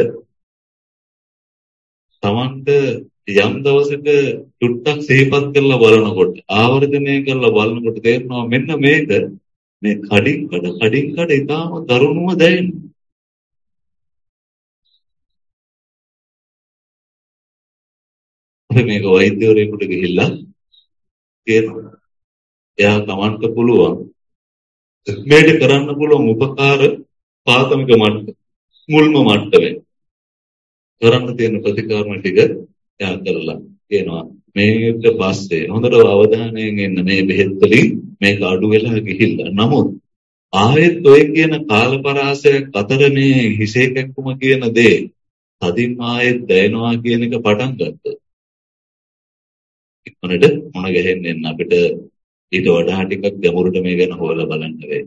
Tamanට යම් දවසක චුට්ටක් සිහිපත් කරලා බලනකොට ආවර්ජනය කරලා බලනකොට තේරෙනවා මෙන්න මේක මේ කඩින් කඩ ඉතාම දරුණුව දැනෙනවා. අපි මේක වෛද්‍යවරයෙකුට ගිහිල්ලා කියනවා. එයා Tamanට පුළුවන් මේක කරන්න පුළුවන් උපකාර ප්‍රාථමික මට්ටම මුල්ම මට්ටමේ කරන්න තියෙන ප්‍රතිකාරම ටික එයා කරලා කියනවා මේකට පස්සේ හොඳට අවධානයෙන් ඉන්න මේ බෙහෙත් වලින් මේක අඩු වෙලා ගිහිල්ලා නමුත් ආයෙත් ඔය කියන කාලපරාසයක් අතර මේ හිසේ කැක්කුම කියන දේ තදින් ආයෙත් දැනෙනවා කියන එක පටන් ගත්තා. ඉක්මනට මොන ගහෙන්නේ අපිට ඊට වඩා ටිකක් ගැඹුරට මේ ගැන හොයලා බලන්න වෙයි.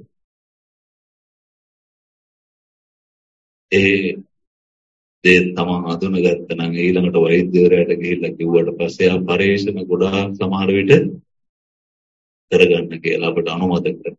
ඒ දේ තමන් අඳුනගත්ත නම් ඊළඟට වෛද්‍යවරයාට ගිහිල්ලා කිව්වට පස්සේ ආ පරීක්ෂණ ගොඩාක් සමහර විට කරගන්න කියලා අපට අනුමත කරනවා.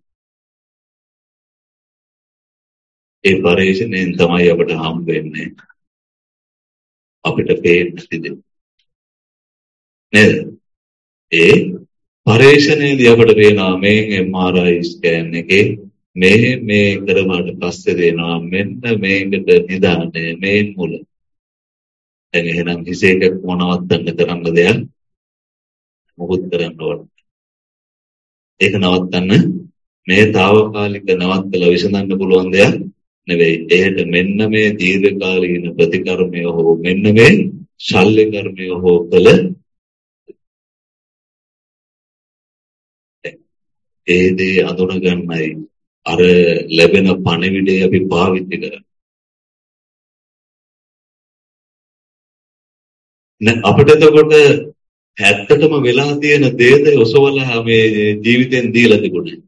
ඒ පරීක්ෂණයෙන් තමයි අපට හම් වෙන්නේ අපිට පේන්න සිදුවේ. නේද? ඒ පරීක්ෂණයේදී අපට පේනවා මේ MRI ස්කෑන් එකේ මේ කරමාට පස්සේ දෙනවා මෙන්න මේකට නිදානය මේ මුල. දැන් එහෙනම් හිසේක මොනවත්න්න කරන්න දෙයක් මොකුත් කරන්න ඕන. ඒක නවත්තන්න මේ తాවකාලික නවත්තලා විසඳන්න පුළුවන් දෙයක් නෙවෙයි. ඒකට මෙන්න මේ දීර්ඝකාලීන ප්‍රතිකර්මය හෝ මෙන්න මේ ශල්‍ය කර්මය හෝ කළ ඒ දේ අඳුනගන්නයි අර ලැබෙන පණිවිඩය අපි පාවිච්චි කරන්නේ. අපිට එතකොට ඇත්තටම වෙලා තියෙන දේද ඔසවලා මේ ජීවිතෙන් දීලා තිබුණේ.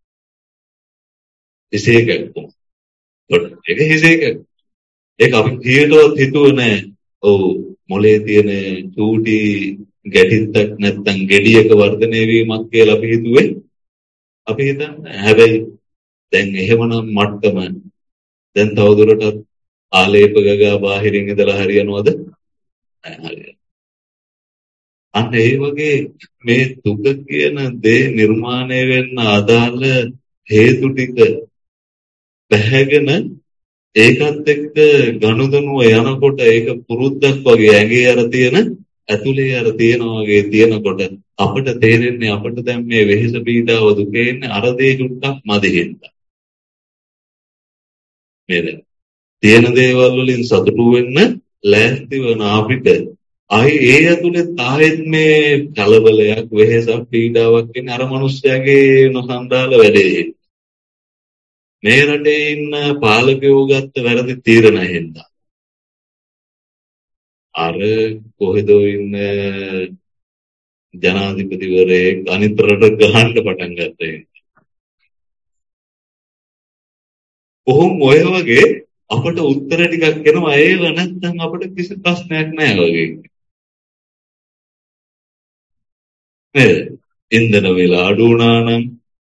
හිසේකක් කොහොමද? ඒක හිසේකක්. ඒක අපි කීයටවත් හිතුවේ නෑ. ඔව් මොලේ තියෙන චූටි ගැටිත්තක් නැත්තම් ගෙඩියක වර්ධනය වීමක් කියලා අපි හිතුවේ. අපි හිතන්නේ හැබැයි දැන් එහෙමනම් මට්ටම දැන් තවදුරටත් ආලේප ගගා බාහිරින් ඉඳලා හරියනවද? හරියන්නේ. අන්න ඒ වගේ මේ දුක කියන දේ නිර්මාණය වෙන්න අදාළ හේතු ටික පැහැගෙන ඒකත් එක්ක ගනුදෙනුව යනකොට ඒක පුරුද්දක් වගේ ඇඟේ අර තියෙන ඇතුලේ අර තියෙනා වගේ තියෙනකොට අපිට තේරෙන්නේ අපිට දැන් මේ වෙහෙස පීඩාව දුකේ ඉන්නේ අර දේ චුට්ටක් මදි හින්දා. නේද? තියෙන දේවල් වලින් සතුටු වෙන්න ලෑස්ති වෙන අපිට අයි ඒ ඇතුලේ තායෙත් මේ කලබලයක් වෙහෙසක් පීඩාවක් වෙන අර මිනිස්යාගේ නොසන්ඩාල වැඩේ. මේ රටේ ඉන්න පාලකයෝ ගත්ත වැරදි තීරණ හින්දා. අර කොහෙදෝ ඉන්න ජනාධිපතිවරයෙක් අනිත් රට ගහන්න පටන් ගත්තා. කොහොම ඔය වගේ අපට උත්තර ටිකක් එනවා ඒව නැත්නම් අපිට කිසි ප්‍රශ්නයක් නැහැ වගේ. නේද? ඉන්ධන වේල අඩු වුණා නම්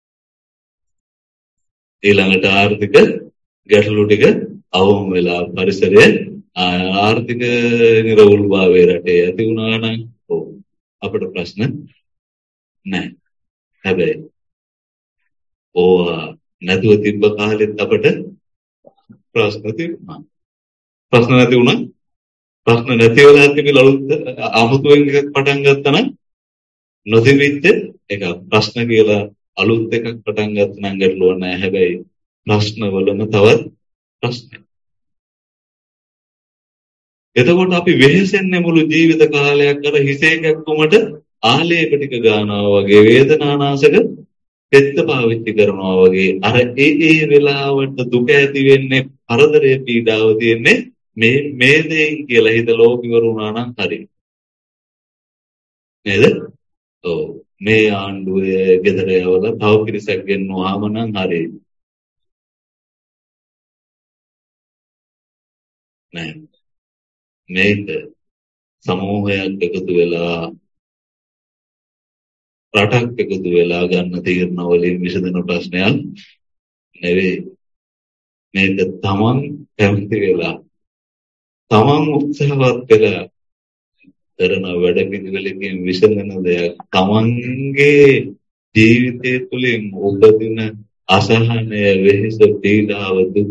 ඊළඟට ආර්ථික ගැටලු ටික අවම වෙලා පරිසරය ආර්ථික නිරවුල්භාවය රටේ ඇති වුණා නම් අපිට ප්‍රශ්න නැහැ. හැබැයි ඕවා නැතුව තිබ්බ කාලෙත් අපිට ප්‍රශ්න තිබුණා. ප්‍රශ්න නැති වුණා. ප්‍රශ්න නැති වෙලා තිබිලා අමුතුවෙන් එකක් පටන් ගත්තා නම් නොතිබිච්ච එක ප්‍රශ්න කියලා අලුත් එකක් පටන් ගත්ත නම් ගැටලුවක් නැහැ. හැබැයි ප්‍රශ්න වලම තවත් ප්‍රශ්න. එතකොට අපි වෙහෙසෙන්නේ මුළු ජීවිත කාලයක් අර හිසේ කැක්කුමට ආලේප ටික ගන්නවා වගේ වේදනානාශක පෙත්ත පාවිච්චි කරනවා වගේ අර ඒ වෙලාවට දුක ඇති වෙන්නේ කරදරේ පීඩාව තියෙන්නේ මේ දෙයින් කියලා හිතලා ඉවරුණා නම් හරි. නේද? ඔව්. මේ ආණ්ඩුවේ ගෙදර යවලා තව පිරිසක් ගෙන්නුවාම නම් හරි. නෑ. මේක සමූහයක් එකතු වෙලා රටක් එකතු වෙලා ගන්න තීරණ වලින් විසඳන ප්‍රශ්නයක් නෙවෙයි. මේක තමන් කැමති වෙලා තමන් උත්සාහවත් වෙලා කරන වැඩ පිළිවෙලකින් විසඳන දෙයක්. තමන්ගේ ජීවිතය තුළින් උපදින අසහනය, වෙහෙස, පීඩාව, දුක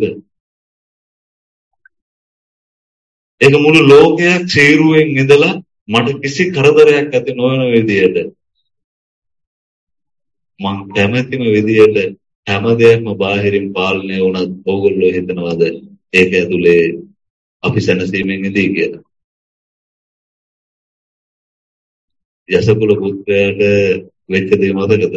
ඒක මුළු ලෝකයක් සීරුවෙන් ඉඳලා මට කිසි කරදරයක් ඇති නොවන විදියට මං කැමැතිම විදියට හැම දෙයක්ම බාහිරින් පාලනය වුණත් ඕගොල්ලෝ හිතනවාද ඒක ඇතුලේ අපි සැනසීමෙන් ඉඳී කියලා. යසකුල පුත්‍රයාට වෙච්ච දේ මතකද?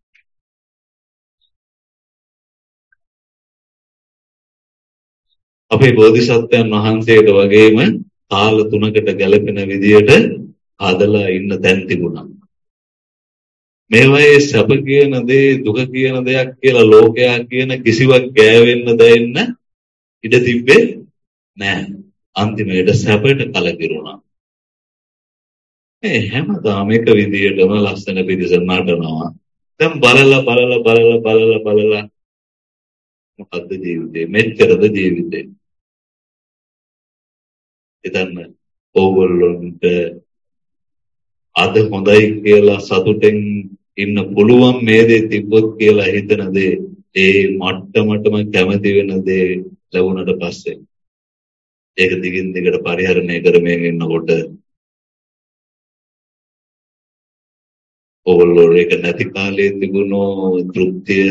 අපේ බෝධිසත්වයන් වහන්සේට වගේම කාල 3කට ගැලපෙන විදියට හදලා ඉන්න තැන් තිබුණා. මේවායේ සැප කියන දේ දුක කියන දෙයක් කියලා ලෝකයා කියන කිසිවක් ගෑවෙන්න දෙන්න ඉඩ තිබ්බේ නැහැ. අන්තිමේට සැපයට කලකිරුණා. මේ හැමදාම එක විදියටම ලස්සන පිරිස නටනවා. දැන් බලලා මොකද්ද ජීවිතේ? මෙච්චරද ජීවිතේ? හිතන්න ඕගොල්ලොන්ට අද හොඳයි කියලා සතුටෙන් ඉන්න පුළුවන් මේ දේ තිබ්බොත් කියලා හිතන දේ ඒ මට්ටමටම කැමති වෙන දේ ලැබුණට පස්සේ ඒක දිගින් දිගට පරිහරණය කරමින් ඉන්නකොට ඕගොල්ලෝ ඒක නැති කාලේ තිබුණු තෘප්තිය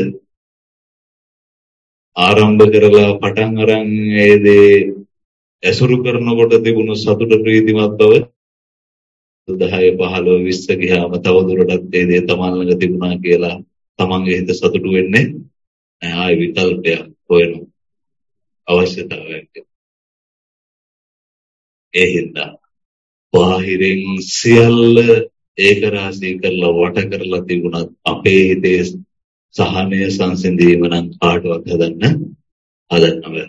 ආරම්භ කරලා පටන් අරන් ඒ දේ ඇසුරු කරනකොට තිබුණු සතුට ප්‍රීතිමත් බව 10 15 20 ගියාම තව දුරටත් ඒ දේ තමන් ළඟ තිබුණා කියලා තමන්ගේ හිත සතුටු වෙන්නේ ආයෙ විකල්පයක් හොයන අවශ්‍යතාවයක්. ඒ හින්දා බාහිරින් සියල්ල ඒක රාශී කරලා වට කරලා තිබුණත් අපේ හිතේ සහනය සංසිඳීම නම් කාටවත් හදන්න බැහැ.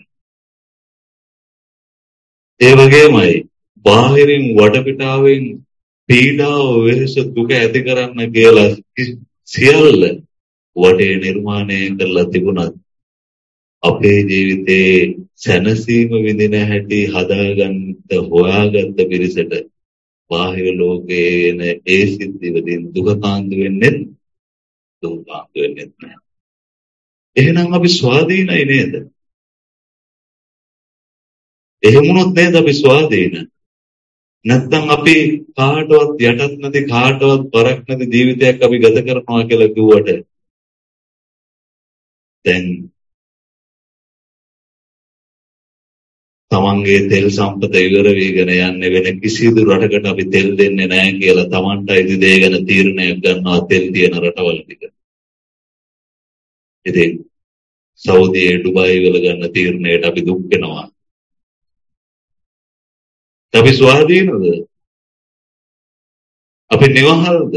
ඒ වගේමයි බාහිරින් වටපිටාවෙන් පීඩාව වෙහස දුක ඇති කරන්න කියලා සියල්ල වටේ නිර්මාණය කරලා තිබුණත් අපේ ජීවිතේ සැනසීම විඳින හැටි හදාගන්න හොයාගත්ත පිරිසට බාහිර ලෝකයේ එන ඒ සිද්ධි වලින් දුක කාන්දු වෙන්නේ නැහැ. එහෙනම් අපි ස්වාධීනයි නේද? එහෙම වුණොත් නේද අපි ස්වාධීන? නැත්නම් අපි කාටවත් යටත් නැති කාටවත් බරක් නැති ජීවිතයක් අපි ගත කරනවා කියලා කිව්වට දැන් තමන්ගේ තෙල් සම්පත ඉවර වීගෙන යන්නේ වෙන කිසිදු රටකට අපි තෙල් දෙන්නේ නැහැ කියලා තමන්ට ඉදි දේ ගැන තීරණයක් ගන්නවා තෙල් තියෙන රටවල් ටික. ඉතින් සෞදියේ ඩුබායි වල ගන්න තීරණයට අපි දුක් වෙනවා. අපි ස්වාධීනද? අපි නිවහල්ද?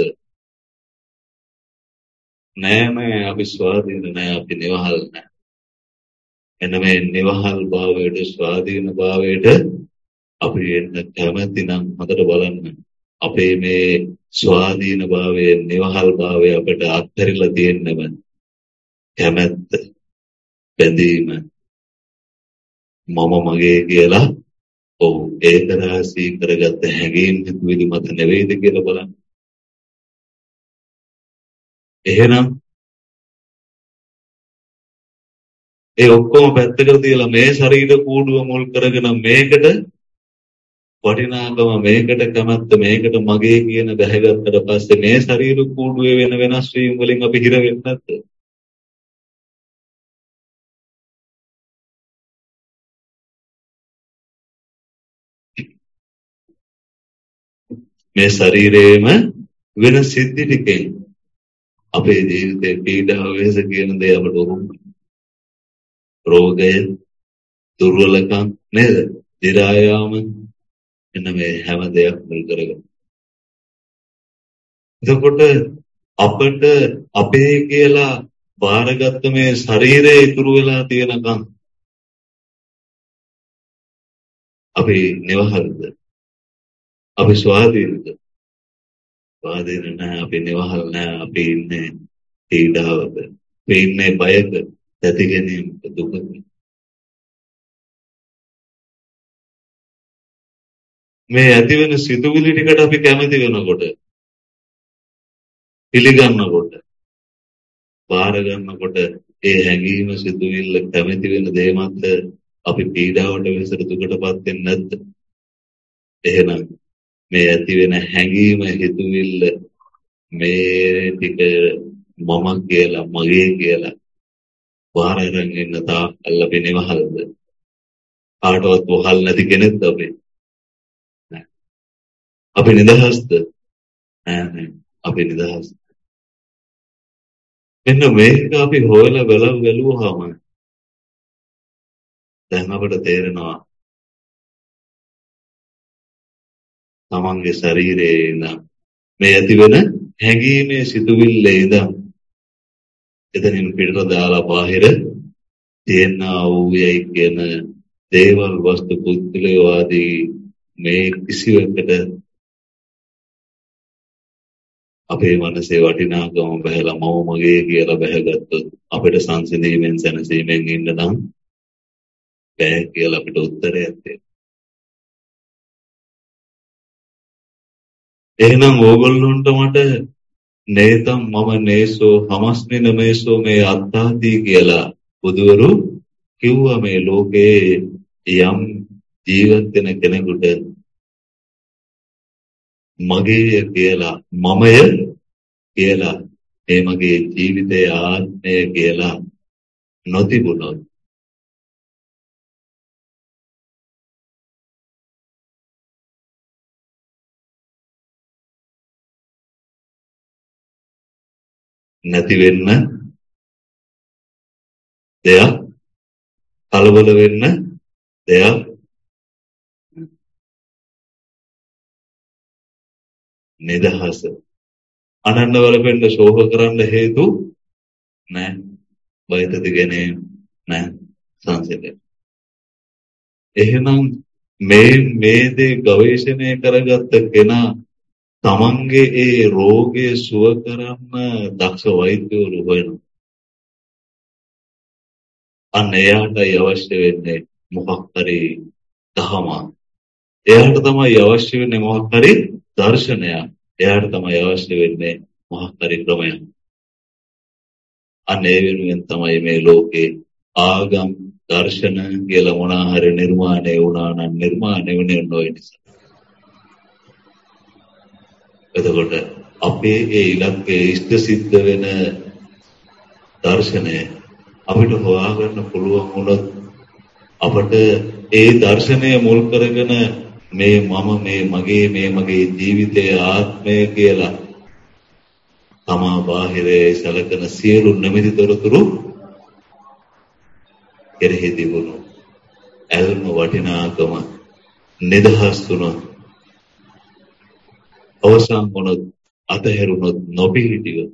නෑ අපි ස්වාධීන නෑ අපි නිවහල් නෑ. එන්න මේ නිවහල් භාවයට ස්වාධීන භාවයට අපි එන්න කැමති නම් හොඳට බලන්න. අපේ මේ ස්වාධීන භාවයේ නිවහල් භාවය අපිට අත්හැරිලා තියෙන්නම කැමැත්ත බැඳීම මම මගේ කියලා ඔව් ඒක රාශී කරගත්ත හැඟීම් හිතුවිලි මත නෙවෙයිද කියලා බලන්න. එහෙනම් ඒ ඔක්කොම පැත්තකට තියලා මේ ශරීර කූඩුව මුල් කරගෙන මේකට වටිනාකම මේකට කැමැත්ත මේකට මගේ කියන බැහැගත්තට පස්සේ මේ ශරීර කූඩුවේ වෙන වෙනස් වීම වලින් අපි හිර වෙන්නේ නැද්ද? මේ ශරීරයේම වෙන සිද්ධි ටිකෙන් අපේ ජීවිතේ පීඩාව වෙහස කියන දේ අපට උරුමයි. රෝගය, දුර්වලකම් නේද? දි รา යාම එන්න මේ හැම දෙයක් මුල් කරගෙන. එතකොට අපිට අපේ කියලා බාරගත්ත මේ ශරීරය ඉතුරු වෙලා තියෙනකම් අපි නිවහල්ද? අපි ස්වාධීනද? ස්වාධීන නැහැ අපි නිවහල් නැහැ අපි ඉන්නේ පීඩාවක. අපි ඉන්නේ බයක, ඇති ගැනීමක, දුකක. මේ ඇති වෙන සිතුවිලි ටිකට අපි කැමති වෙනකොට පිළිගන්නකොට බාර ගන්නකොට ඒ හැඟීම සිතුවිල්ල කැමති වෙන දේ මත අපි පීඩාවට විසර දුකටපත් වෙන්නේ නැද්ද? එහෙනම් මේ ඇති වෙන හැඟීම හිතුවිල්ල මේ ටික මම කියලා මගේ කියලා බාර අරන් ඉන්න තාක්කල් අපි නිවහල්ද? කාටවත් වහල් නැති කෙනෙක්ද අපි? අපි නිදහස්ද? නෑ අපි නිදහස්. මෙන්න මේක අපි හොයලා බැලුවාම දැන් අපට තේරෙනවා තමන්ගේ ශරීරයේ ඉඳන් මේ ඇති වෙන හැඟීමේ සිතුවිල්ලේ ඉඳන් එතනින් පිටට දාලා බාහිර තියෙනා වූ යයි කියන දේවල් වස්තු පුද්ගලයෝ ආදී මේ කිසිවකට අපේ මනසේ වටිනාකම බහැලා මම මගේ කියලා බහැගත්තොත් අපිට සංසිඳීමෙන් සැනසීමෙන් ඉන්න නම් බෑ කියලා අපිට උත්තරයක් දෙන්න. එහෙනම් ඕගොල්ලොන්ට මට නේතම් මම නේසෝ හමස්මින මේසෝ මේ අත්තාති කියලා බුදුවරු කිව්වා මේ ලෝකේ යම් ජීවත් වෙන කෙනෙකුට මගේ කියලා මමය කියලා ඒ මගේ ජීවිතයේ ආත්මය කියලා නොතිබුණොත් නැති වෙන්න දෙයක් කලබල වෙන්න දෙයක් නිදහස. අනන්න වලපෙන්න ශෝක කරන්න හේතු නැහැ. බයතද ගැනේ නැහැ. සංසිඳෙන්නේ. එහෙනම් මේ දේ ගවේෂණය කරගත්ත කෙනා තමන්ගේ ඒ රෝගය සුව කරන්න දක්ෂ වෛද්‍යවරු වෙනවා. අන්න එයාටයි අවශ්‍ය වෙන්නේ මොකක් හරි දහමක්. එයාට තමයි අවශ්‍ය වෙන්නේ මොකක් හරි දර්ශනයක්. එයාට තමයි අවශ්‍ය වෙන්නේ මොකක් හරි ක්‍රමයක්. අන්න ඒ වෙනුවෙන් තමයි මේ ලෝකේ ආගම් දර්ශන කියලා මොනවා හරි නිර්මාණය වුණා නම් නිර්මාණය වෙන්නේ නොවේ නිසා. එතකොට අපේ ඒ ඉලක්කයේ ඉෂ්ට සිද්ධ වෙන දර්ශනය අපිට හොයාගන්න පුළුවන් වුණොත් අපට ඒ දර්ශනය මුල් කරගෙන මේ මම මේ මගේ ජීවිතයේ ආත්මය කියලා තමා බාහිරේ සැලකන සියලු නිමිති තොරතුරු කෙරෙහි තිබුණු ඇල්ම වටිනාකම නිදහස් වුණොත් අවසන් වුණොත් අතහැරුණොත් නොපිහිටියොත්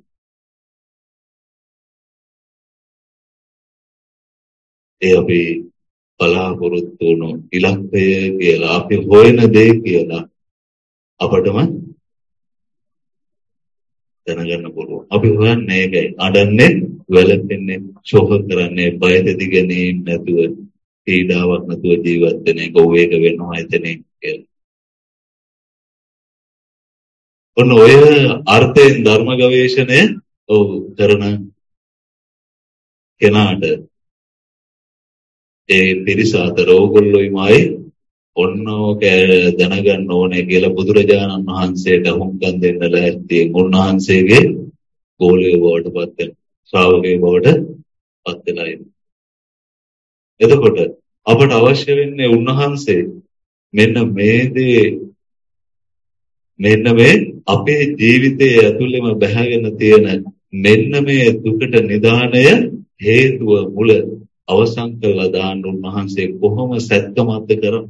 ඒ අපි බලාපොරොත්තු වුණු ඉලක්කය කියලා අපි හොයන දේ කියලා අපටම දැනගන්න පුළුවන්. අපි හොයන්නේ ඒකයි. අඬන්නේ, වැළපෙන්නේ, ශෝක කරන්නේ, බය දෙදි ගැනීම නැතුව, පීඩාවක් නැතුව ජීවත් වෙන එක ඕක වෙනවා එතනින් කියලා. ඔන්න ඔය අර්ථයෙන් ධර්ම ගවේෂණය කරන කෙනාට ඒ පිරිස අතර ඕගොල්ලෝයිමයි ඔන්නෝක දැනගන්න ඕනේ කියලා බුදුරජාණන් වහන්සේට හුම්කම් දෙන්න ලෑස්ති උන්වහන්සේගේ ගෝලයේ බවට පත් වෙන ශ්‍රාවකයේ බවට පත් වෙලා ඉන්නේ. එතකොට අපට අවශ්‍ය වෙන්නේ උන්වහන්සේ මෙන්න මේ අපේ ජීවිතයේ ඇතුළෙම බැහැගෙන තියෙන මෙන්න මේ දුකට නිදාණය හේතුව මුල අවසන් කරලා දාන්න උන්වහන්සේ කොහොම සත්‍යමත්ද කරන්නේ?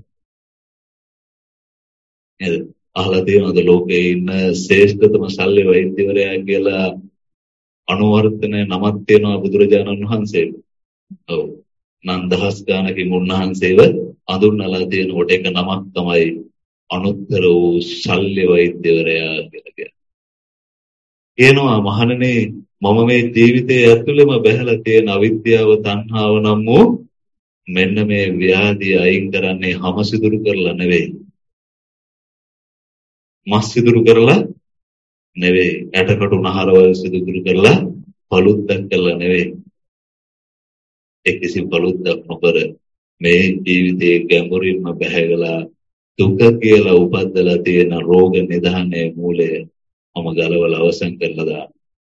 නේද? අහලා තියෙනවද ලෝකේ ඉන්න ශ්‍රේෂ්ඨතම ශල්‍ය වෛද්‍යවරයා කියලා අනුවර්තන නමක් තියෙනවා බුදුරජාණන් වහන්සේට. ඔව්. නම් දහස් ගානකින් උන්වහන්සේව අඳුන්වලා තියෙන කොට එක නමක් තමයි අනුත්තර වූ ශල්‍ය වෛද්‍යවරයා කියලා කියන්නේ. කියනවා මහණෙනි මම මේ ජීවිතයේ ඇතුළෙම බැහැලා තියෙන අවිද්‍යාව තණ්හාව නම් වූ මෙන්න මේ ව්‍යාධිය අයින් කරන්නේ හැම සිදුරු කරලා නෙවෙයි. මස් සිදුරු කරලා නෙවෙයි. ඇටකටු නහරවල් සිදුරු කරලා පළුද්දක් කරලා නෙවෙයි. ඒ කිසි පළුද්දක් නොකර මේ ජීවිතයේ ගැඹුරින්ම බැහැගලා දුක කියලා උපද්දලා තියෙන රෝග නිදානයේ මූලය මම ගලවලා අවසන් කරලා දානවා.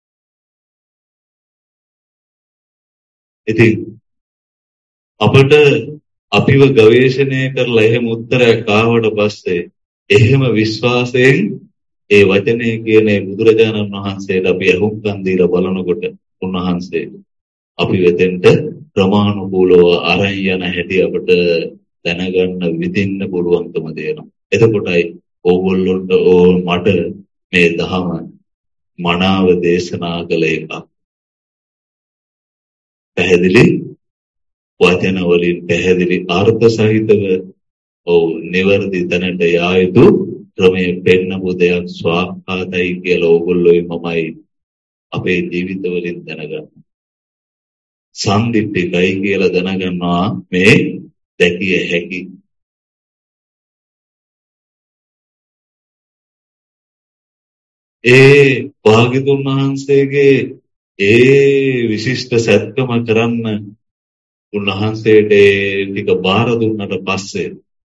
ඉතින් අපිට අපිව ගවේෂණය කරලා එහෙම උත්තරයක් ආවට පස්සේ එහෙම විශ්වාසයෙන් ඒ වචනේ කියන බුදුරජාණන් වහන්සේට අපි අහුම්කම් දීලා බලනකොට උන්වහන්සේ අපි වෙතෙන්ට ප්‍රමාණිකූලව අරන් යන හැටි අපිට දැනගන්න විදින්න පුළුවන්කම දෙනවා. එතකොටයි ඕගොල්ලොන්ට මට මේ දහම මනාව දේශනා කළ එක. පැහැදිලි වචන වලින් පැහැදිලි අර්ථ සහිතව නිවැරදි තැනට යා යුතු ක්‍රමයේ පෙන්නපු දෙයක් ස්වාක්ඛාතයි කියලා ඕගොල්ලෝයි මමයි අපේ ජීවිත වලින් දැනගන්න. සම්දිත්තිකයි කියලා දැනගන්නවා මේ දැකිය හැකි. ඒ භාග්‍යතුන් වහන්සේගේ ඒ විශිෂ්ට සත්‍යම කරන්න උන්වහන්සේට ටික බාර දුන්නට පස්සේ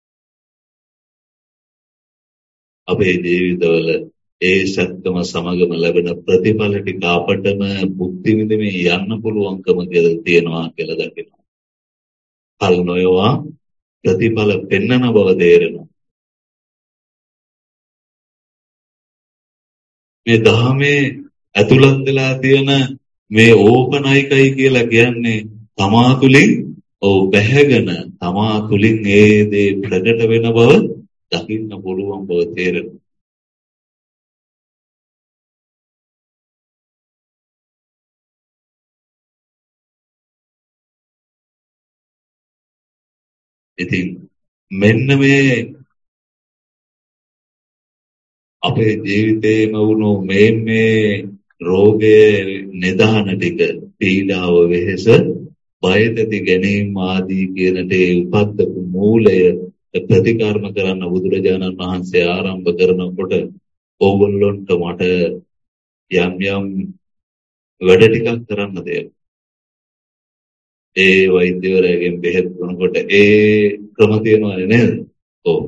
අපේ ජීවිතවල ඒ සත්‍යම සමගම ලැබෙන ප්‍රතිඵල ටික අපටම භුක්ති විඳින්න යන්න පුළුවන්කම තියෙනවා කියලා දකිනවා. කල් නොයවා ප්‍රතිඵල පෙන්නන බව තේරෙනවා. මේ ධර්මයේ ඇතුළත් වෙලා තියෙන මේ ඕපනයිකයි කියලා කියන්නේ තමා තුළින් බැහැගෙන තමා තුළින් ඒ දේ ප්‍රකට වෙන බව දකින්න පුළුවන් බව තේරෙනවා. ඉතින් මෙන්න මේ අපේ ජීවිතේම වුණු මේ රෝගයේ නිදාන ටික පීඩාව වෙහෙස බය තැති ගැනීම ආදී කියන දේ උපද්දපු මූලය ප්‍රතිකර්ම කරන්න බුදුරජාණන් වහන්සේ ආරම්භ කරනකොට ඕගොල්ලොන්ට මට යම් යම් වැඩ ටිකක් කරන්න දෙයක්. ඒ වෛද්‍යවරයාගෙන් බෙහෙත් කරනකොට ඒ ක්‍රම තියෙනවනේ නේද? ඔව්.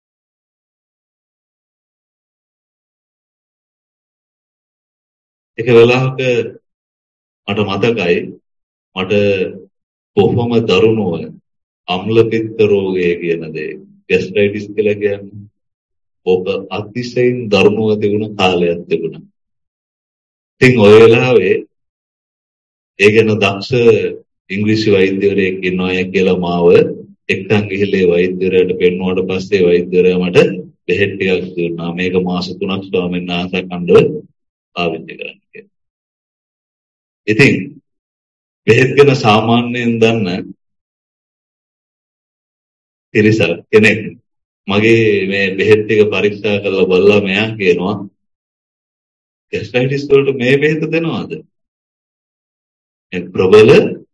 එක වෙලාවක මට මතකයි මට කොහොම දරුණුව අම්ල පිත්ත රෝගය කියන දේ ગેස්ට්‍රයිටිස් කියලා කියන්නේ ඔබ අතිශයින් දරුණුව තිබුණ කාලයක් තිබුණා. ඉතින් ඔය වෙලාවේ ඒ ගැන දක්ෂ ඉංග්‍රීසි වෛද්‍යවරයෙක් ඉන්නවා කියලා මාව එක්කන් ගිහිල්ලා වෛද්‍යවරයාට පෙන්නුවාට පස්සේ වෛද්‍යවරයා මට බෙහෙත් ටිකක් දුන්නා. මේක මාස 3ක් ස්වාමීන් වහන්සේ කණ්ඩව පාවිච්චි කරන්න කියලා. ඉතින් බෙහෙත් ගැන සාමාන්‍යයෙන් දන්න තිරිසක් කෙනෙක් මගේ මේ බෙහෙත් ටික පරීක්ෂා කරලා බලලා මෙයා කියනවා ગેස්ට්‍රයිටිස් වලට මේ බෙහෙත දෙනවද? ඒ ප්‍රබල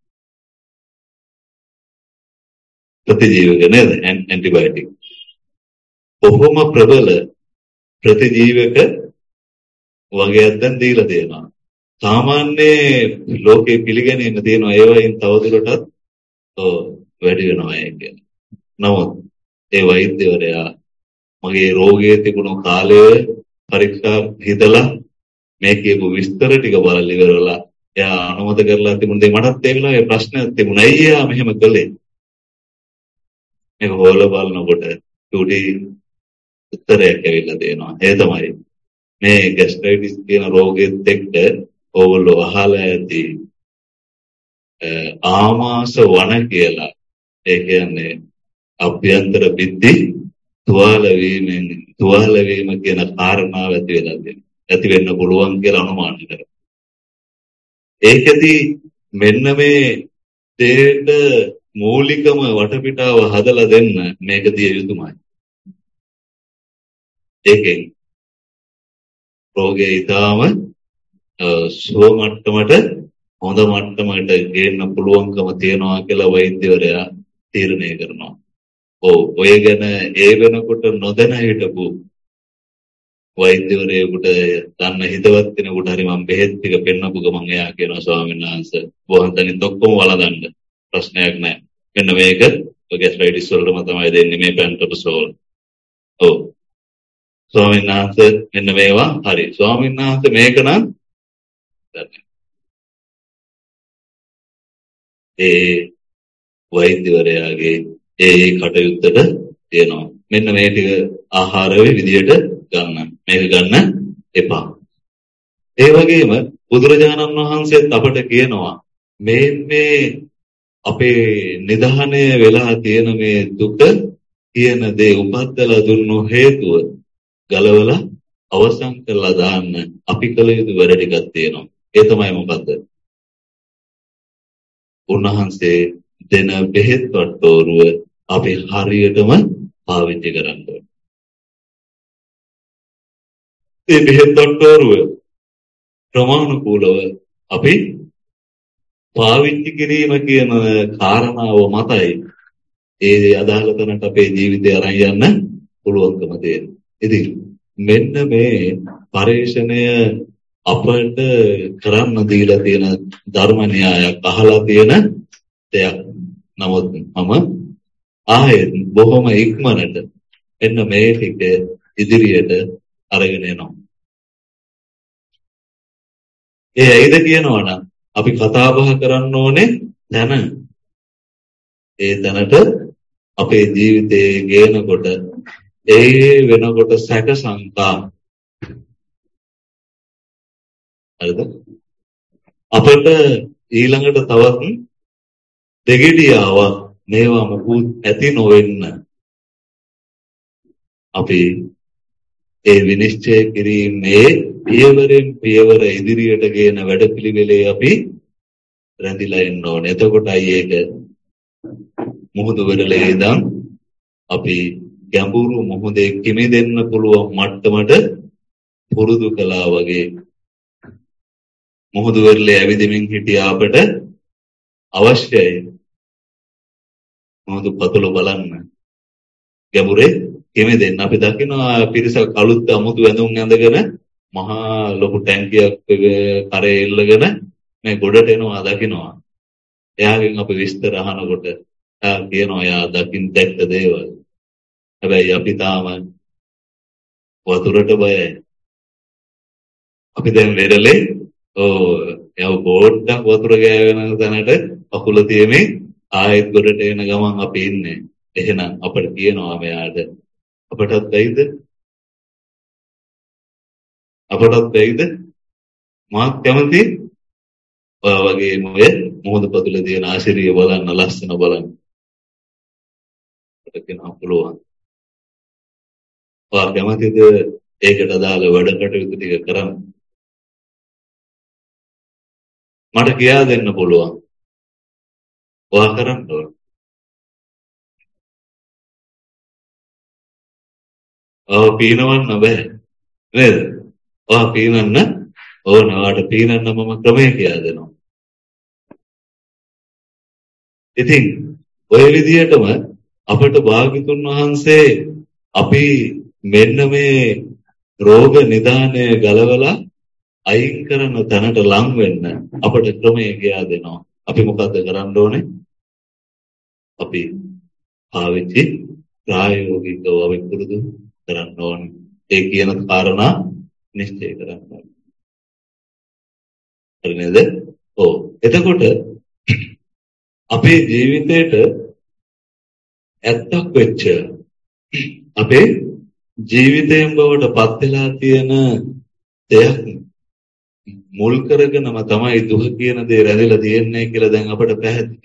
ප්‍රතිජීවක නේද? ඇන්ටිබයොටික්. කොහොම ප්‍රබල ප්‍රතිජීවක වගේක් දැන් දීලා දෙනවා. සාමාන්‍ය ලෝකේ පිළිගැනීම තියෙනවා ඒවයින් තවදුරටත් වැඩි වෙනවා කියන්නේ. නමුත් ඒ වෛද්‍යවරයා මගේ රෝගයේ තිබුණු කාලය පරීක්ෂා හිතලා මේ කියපු විස්තර ටික බලලා ඉවරලා එයා අනුමත කරලා තිබුණ දේ මටත් ඒ වෙලාවේ ප්‍රශ්නයක් තිබුණා. ඇයි එයා මෙහෙම කළේ? මේක හොයලා බලනකොට චුටි උත්තරයක් ඇවිල්ලා දෙනවා. ඒ තමයි මේ ગેස්ට්‍රයිටිස් කියන රෝගෙත් එක්ක ඕගොල්ලෝ අහලා ඇති ආමාශ වන කියලා. ඒ කියන්නේ අභ්‍යන්තර බිද්දි තුවාල වීම කියන කාරණාව ඇති වෙලා තියෙනවා. ඇති වෙන්න පුළුවන් කියලා අනුමාන කරනවා. ඒකෙදි මෙන්න මේ දෙයට මූලිකම වටපිටාව හදලා දෙන්න මේක දිය යුතුමයි. ඒකෙන් රෝගේ ඊටාම සුව මට්ටමට හොඳ මට්ටමට ගේන්න පුළුවන්කම තියනවා කියලා වෛද්‍යවරයා තීරණය කරනවා. ඔය ගැන ඒ වෙනකොට නොදැන හිටපු වෛද්‍යවරයෙකුට ගන්න හිතවත් කෙනෙකුට හරි මම බෙහෙත් ටික පෙන්නපු ගමන් එයා කියනවා ස්වාමීන් වහන්සේ බොහන්තනින් ඔක්කොම වළඳන්න ප්‍රශ්නයක් නැහැ. මෙන්න මේක ગેස්ට්‍රයිටිස් වලටම තමයි දෙන්නේ මේ පැන්ටොප්‍රසෝල්. ඔව්. ස්වාමීන් වහන්සේ මෙන්න මේවා හරි. ස්වාමීන් වහන්සේ මේක නම් ඒ වෛද්‍යවරයාගේ ඒ කටයුත්තට තියෙනවා. මෙන්න මේ ටික ආහාරයේ විදියට ගන්න. මේක ගන්න එපා. ඒ වගේම බුදුරජාණන් වහන්සේත් අපට කියනවා මේ අපේ නිදහණය වෙලා තියෙන මේ දුක කියන දේ උපද්දලා දුන්නු හේතුව ගලවලා අවසන් කරලා දාන්න අපි කළ යුතු වැඩ ටිකක් තියෙනවා. ඒ තමයි මොකද්ද? උන්වහන්සේ දෙන බෙහෙත් වට්ටෝරුව අපි හරියටම පාවිච්චි කරන්න ඕනේ. මේ බෙහෙත් වට්ටෝරුව ප්‍රමාණිකූලව අපි පාවිච්චි කිරීම කියන කාරණාව මතයි ඒ අදාළ තැනට අපේ ජීවිතය අරන් යන්න පුළුවන්කම තියෙනවා. ඉතින් මෙන්න මේ පරිශ්‍රණය අපට කරන්න දීලා තියෙන ධර්ම න්‍යායක් අහලා තියෙන දෙයක්. නමුත් මම ආයෙත් බොහොම ඉක්මනට එන්න මේ ටික ඉදිරියට අරගෙන එනවා. ඒ ඇයිද කියනවනම් අපි කතා බහ කරන්න ඕනේ දැන. ඒ දැනට අපේ ජීවිතේ ගේනකොට ඒ වෙනකොට සැක සංකා හරිද? අපිට ඊළඟට තවත් දෙගිඩියාව මේවා මොකුත් ඇති නොවෙන්න අපි ඒ විනිශ්චය කිරීමේ පියවරෙන් පියවර ඉදිරියට ගේන වැඩපිළිවෙලේ අපි රැඳිලා ඉන්න ඕනේ. එතකොටයි ඒක මුහුදු වෙරළේ ඉඳන් අපි ගැඹුරු මොහොතේ කිමිදෙන්න පුළුවන් මට්ටමට පුරුදු කළා වගේ මුහුදු වෙරළේ ඇවිදින්මින් හිටියා අපට අවශ්‍යයි මුහුදු පතුල බලන්න ගැඹුරේ කිමිදෙන්න අපි දකිනවා පිරිසක් අලුත් අමුතු වැඳුම් ඇඳගෙන මහා ලොකු ටැංකියක් කරේ එල්ලගෙන මේ ගොඩට එනවා දකිනවා එයාගෙන් අපි විස්තර අහනකොට එයා කියනවා එයා දැක්ක දේවල් හැබැයි අපි තාම වතුරට බයයි. අපි දැන් වෙරළේ යව බෝට්ටක් වතුර ගෑවෙන තැනට අකුල තියමින් ආයෙත් ගොඩට එන ගමන් අපි ඉන්නේ. එහෙනම් අපිට කියනවා මෙයාට අපටත් බැයිද? අපටත් බැයිද? මාත් කැමති ඔය වගේ මොහොත පතුල තියෙන ආශිර්ය බලන්න ලස්සන බලන්න. අපිට කියනවා පුළුවන්. ඔයා කැමතිද ඒකට අදාළ වැඩ කටයුතු ටික කරන්න? මට කියා දෙන්න පුළුවන්. ඔයා කරන්න ඕන. ඔයා පීනවන්න බෑ. නේද? ඔයා පීනන්න ඕන. ඔයාට පීනන්න මම ක්‍රමය කියා දෙනවා. ඉතින් ඔය විදිහටම අපට භාග්‍යතුන් වහන්සේ අපි මෙන්න මේ රෝග නිදානය ගලවලා අයින් කරන තැනට ලං වෙන්න අපට ක්‍රමය කියා දෙනවා. අපි මොකද්ද කරන්න ඕනේ? අපි පාවිච්චි ප්‍රායෝගිකව අපි පුරුදු කරන්න ඕනේ. ඒ කියන කාරණා නිශ්චය කරන්න ඕනේ. හරි නේද? ඔව්. එතකොට අපේ ජීවිතේට ඇත්තක් වෙච්ච අපේ ජීවිතයෙන් බවට පත් වෙලා තියෙන දෙයක් මුල් කරගෙනම තමයි දුක කියන දේ රැඳිලා තියෙන්නේ කියලා දැන් අපට පැහැදිලි.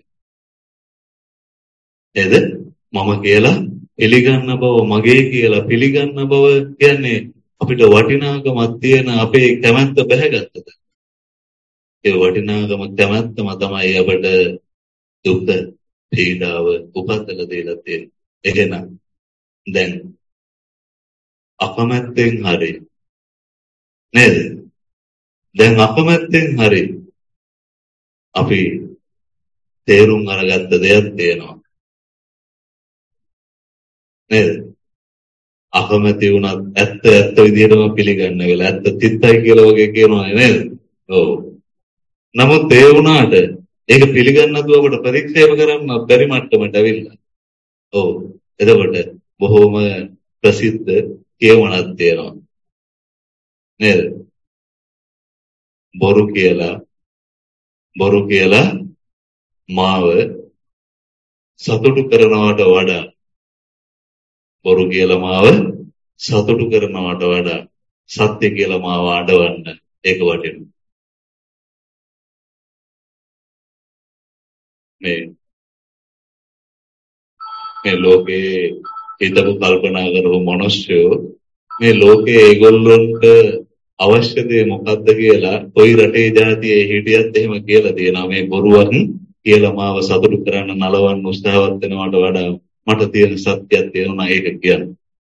නේද? මම කියලා පිළිගන්න බව මගේ කියලා පිළිගන්න බව කියන්නේ අපිට වටිනාකමක් තියෙන අපේ කැමැත්ත බැහැගත්තද? ඒ වටිනාකම කැමැත්තම තමයි අපට දුක පීඩාව උපතල දෙලා තියෙන්නේ. එහෙනම් දැන් අකමැත්තෙන් හරි නේද? දැන් අකමැත්තෙන් හරි අපි තේරුම් අරගත්ත දෙයක් තියෙනවා. නේද? අකමැති වුණත් ඇත්ත විදිහටම පිළිගන්න වෙලා ඇත්ත තිත්තයි කියලා වගේ කියනවා නේද? ඔව්. නමුත් ඒ වුණාට ඒක පිළිගන්න නැතුව අපට පරීක්ෂේප කරන්න බැරි මට්ටමට ඇවිල්ලා. ඔව්. එතකොට බොහෝම ප්‍රසිද්ධ කියවණක් තියෙනවා. නේද? බොරු කියලා මාව සතුටු කරනවට වඩා බොරු කියලා මාව සතුටු කරනවට වඩා සත්‍ය කියලා මාව අඬවන්න ඒක වටිනවා. මේ ලෝකේ හිතපු කල්පනා කරපු මිනිස්සු මේ ලෝකේ ඒගොල්ලන්ට අවශ්‍ය දේ මොකද්ද කියලා කොයි රටේ ජාතියේ හිටියත් එහෙම කියලා තියෙනවා. මේ බොරුවක් කියලා මාව සතුටු කරන්න නලවන්න උත්සාහවත් වෙනවට වඩා මට තියෙන සත්‍යයක් තියෙනවා ඒක කියන්න.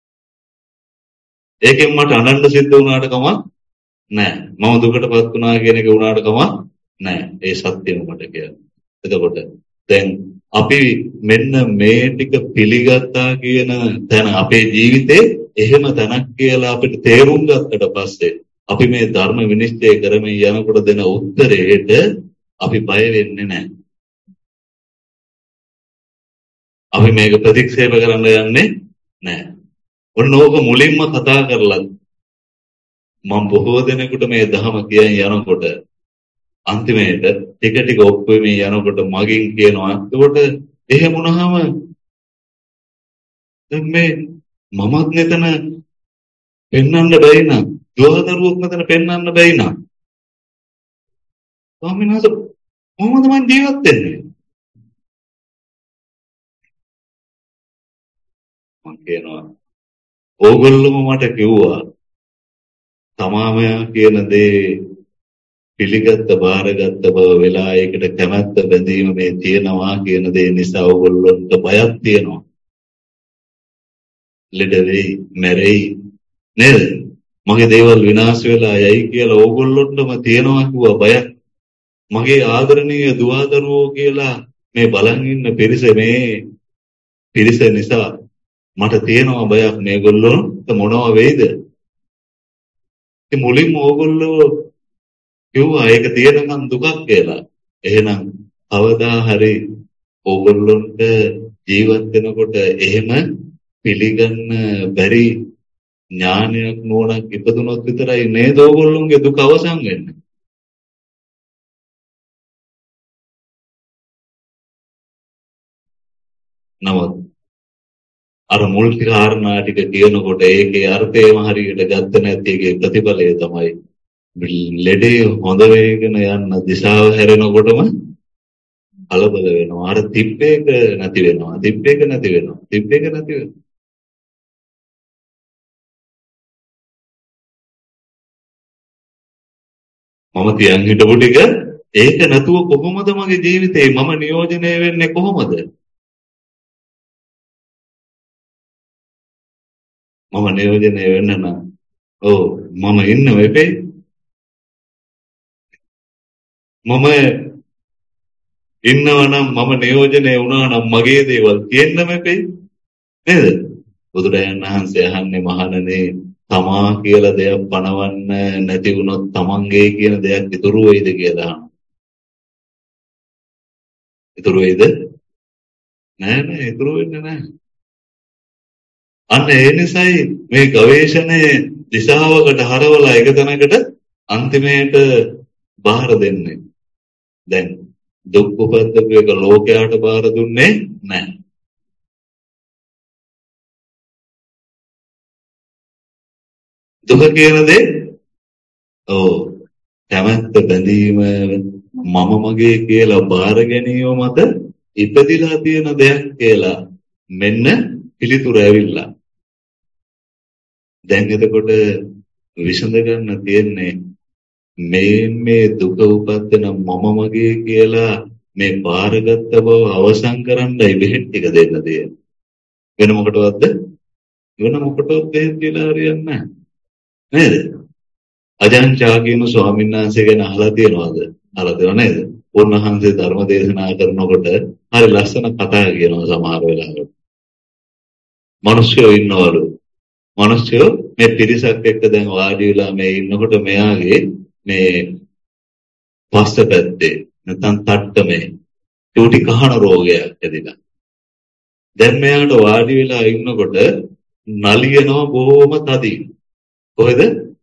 ඒකෙන් මට අනන්න සිද්ධ වුණාට කමක් නැහැ. මම දුකටපත් වුණා කියන එක වුණාට කමක් නැහැ. ඒ සත්‍යම මට කියන්න. එතකොට දැන් අපි මෙන්න මේ ටික පිළිගත්තා කියන තැන අපේ ජීවිතේ එහෙම තැනක් කියලා අපිට තේරුම් ගත්තට පස්සේ අපි මේ ධර්ම විනිශ්චය කරමින් යනකොට දෙන උත්තරේට අපි බය වෙන්නේ නැහැ. අපි මේක ප්‍රතික්ෂේප කරන්න යන්නේ නැහැ. ඔන්න ඕක මුලින්ම කතා කරලා මම බොහෝ දෙනෙකුට මේ ධර්ම කියන් යනකොට අන්තිමේට ටික ඔප්පු වෙමින් යනකොට මගෙන් කියනවා එතකොට එහෙම වුණාම දැන් මේ මමත් මෙතන පෙන්වන්න බැයි නම් දුවදරුවොත් මෙතන පෙන්වන්න බැයි නම් ස්වාමීන් වහන්සේ කොහොමද මම ජීවත් වෙන්නේ? මම කියනවා ඕගොල්ලෝම මට කිව්වා තමාම කියන දේ පිළිගත්ත බාරගත්ත බව වෙලා ඒකට කැමැත්ත බැඳීම මේ තියෙනවා කියන දේ නිසා ඕගොල්ලන්ට බයක් තියෙනවා. ලෙඩ වෙයි, මැරෙයි නේද? මගේ දේවල් විනාශ වෙලා යයි කියලා ඕගොල්ලොන්ටම තියෙනවා කිව්වා බයක්. මගේ ආදරණීය දුවදරුවෝ කියලා මේ බලන් ඉන්න පිරිස නිසා මට තියෙනවා බයක් මේගොල්ලොන්ට මොනවා වෙයිද? ඉතින් මුලින්ම ඕගොල්ලෝ කිව්වා ඒක තියෙනකන් දුකක් කියලා. එහෙනම් කවදා හරි ඕගොල්ලොන්ට ජීවත් වෙනකොට එහෙම පිළිගන්න බැරි ඥානයක් නෝනක් ඉපදුනොත් විතරයි නේද ඕගොල්ලොන්ගේ දුක අවසන් වෙන්නේ. නමුත් අර මුල් කාරණා ටික කියනකොට ඒකේ අර්ථයම හරියට ගත්ත නැති එකේ ප්‍රතිඵලය තමයි ලෙඩේ හොඳ වෙගෙන යන දිශාව හැරෙනකොටම කලබල වෙනවා. අර තිප්පේක නැති වෙනවා. මම තියන් හිටපු ටික ඒක නැතුව කොහොමද මගේ ජීවිතේ මම නියෝජනය වෙන්නේ කොහොමද? මම නියෝජනය වෙන්න නම් මම ඉන්න වෙපේ මම ඉන්නවනම් මම නියෝජනය වුණා නම් මගේ දේවල් තියෙන්න මෙපේ නේද? බුදුරජාණන් වහන්සේ අහන්නේ මහණනේ තමා කියලා දෙයක් පනවන්න නැති වුණොත් තමන්ගේ කියන දෙයක් ඉතුරු වෙයිද කියලා අහනවා. ඉතුරු වෙයිද? නෑ ඉතුරු වෙන්නේ නෑ. අන්න ඒ නිසායි මේ ගවේෂණයේ දිශාවකට හරවලා එක තැනකට අන්තිමේට බාර දෙන්නේ. දැන් දුක් උපද්දපු එක ලෝකයට බාර දුන්නේ නැහැ. දුක කියන දේ කැමැත්ත බැඳීම මම මගේ කියලා බාර ගැනීම මත ඉපදිලා තියෙන දෙයක් කියලා මෙන්න පිළිතුර ඇවිල්ලා. දැන් එතකොට විසඳ ගන්න තියෙන්නේ මේ දුක උපදින මම මගේ කියලා මේ බාරගත්ත බව අවසන් කරන්නයි බෙහෙත් ටික දෙන්න තියෙන්නේ. වෙන මොකටවත්ද? වෙන මොකටවත් බෙහෙත් කියලා හරියන්නේ නැහැ. නේද? අජන්චා කියන ස්වාමීන් වහන්සේ ගැන අහලා තියෙනවද? අහලා තියෙනව නේද? උන්වහන්සේ ධර්ම දේශනා කරනකොට හරි ලස්සන කතා කියනවා සමහර වෙලාවට. මිනිස්සු ඉන්නවලු. මිනිස්සු මේ පිරිසක් එක්ක දැන් වාඩි වෙලා මේ ඉන්නකොට මෙයාගේ මේ පස්ස පැත්තේ නැත්නම් තට්ටමේ චූටි කහන රෝගයක් ඇතිලා. දැන් මෙයාට වාඩි වෙලා ඉන්නකොට නලියනවා බොහොම තදින්. කොහෙද?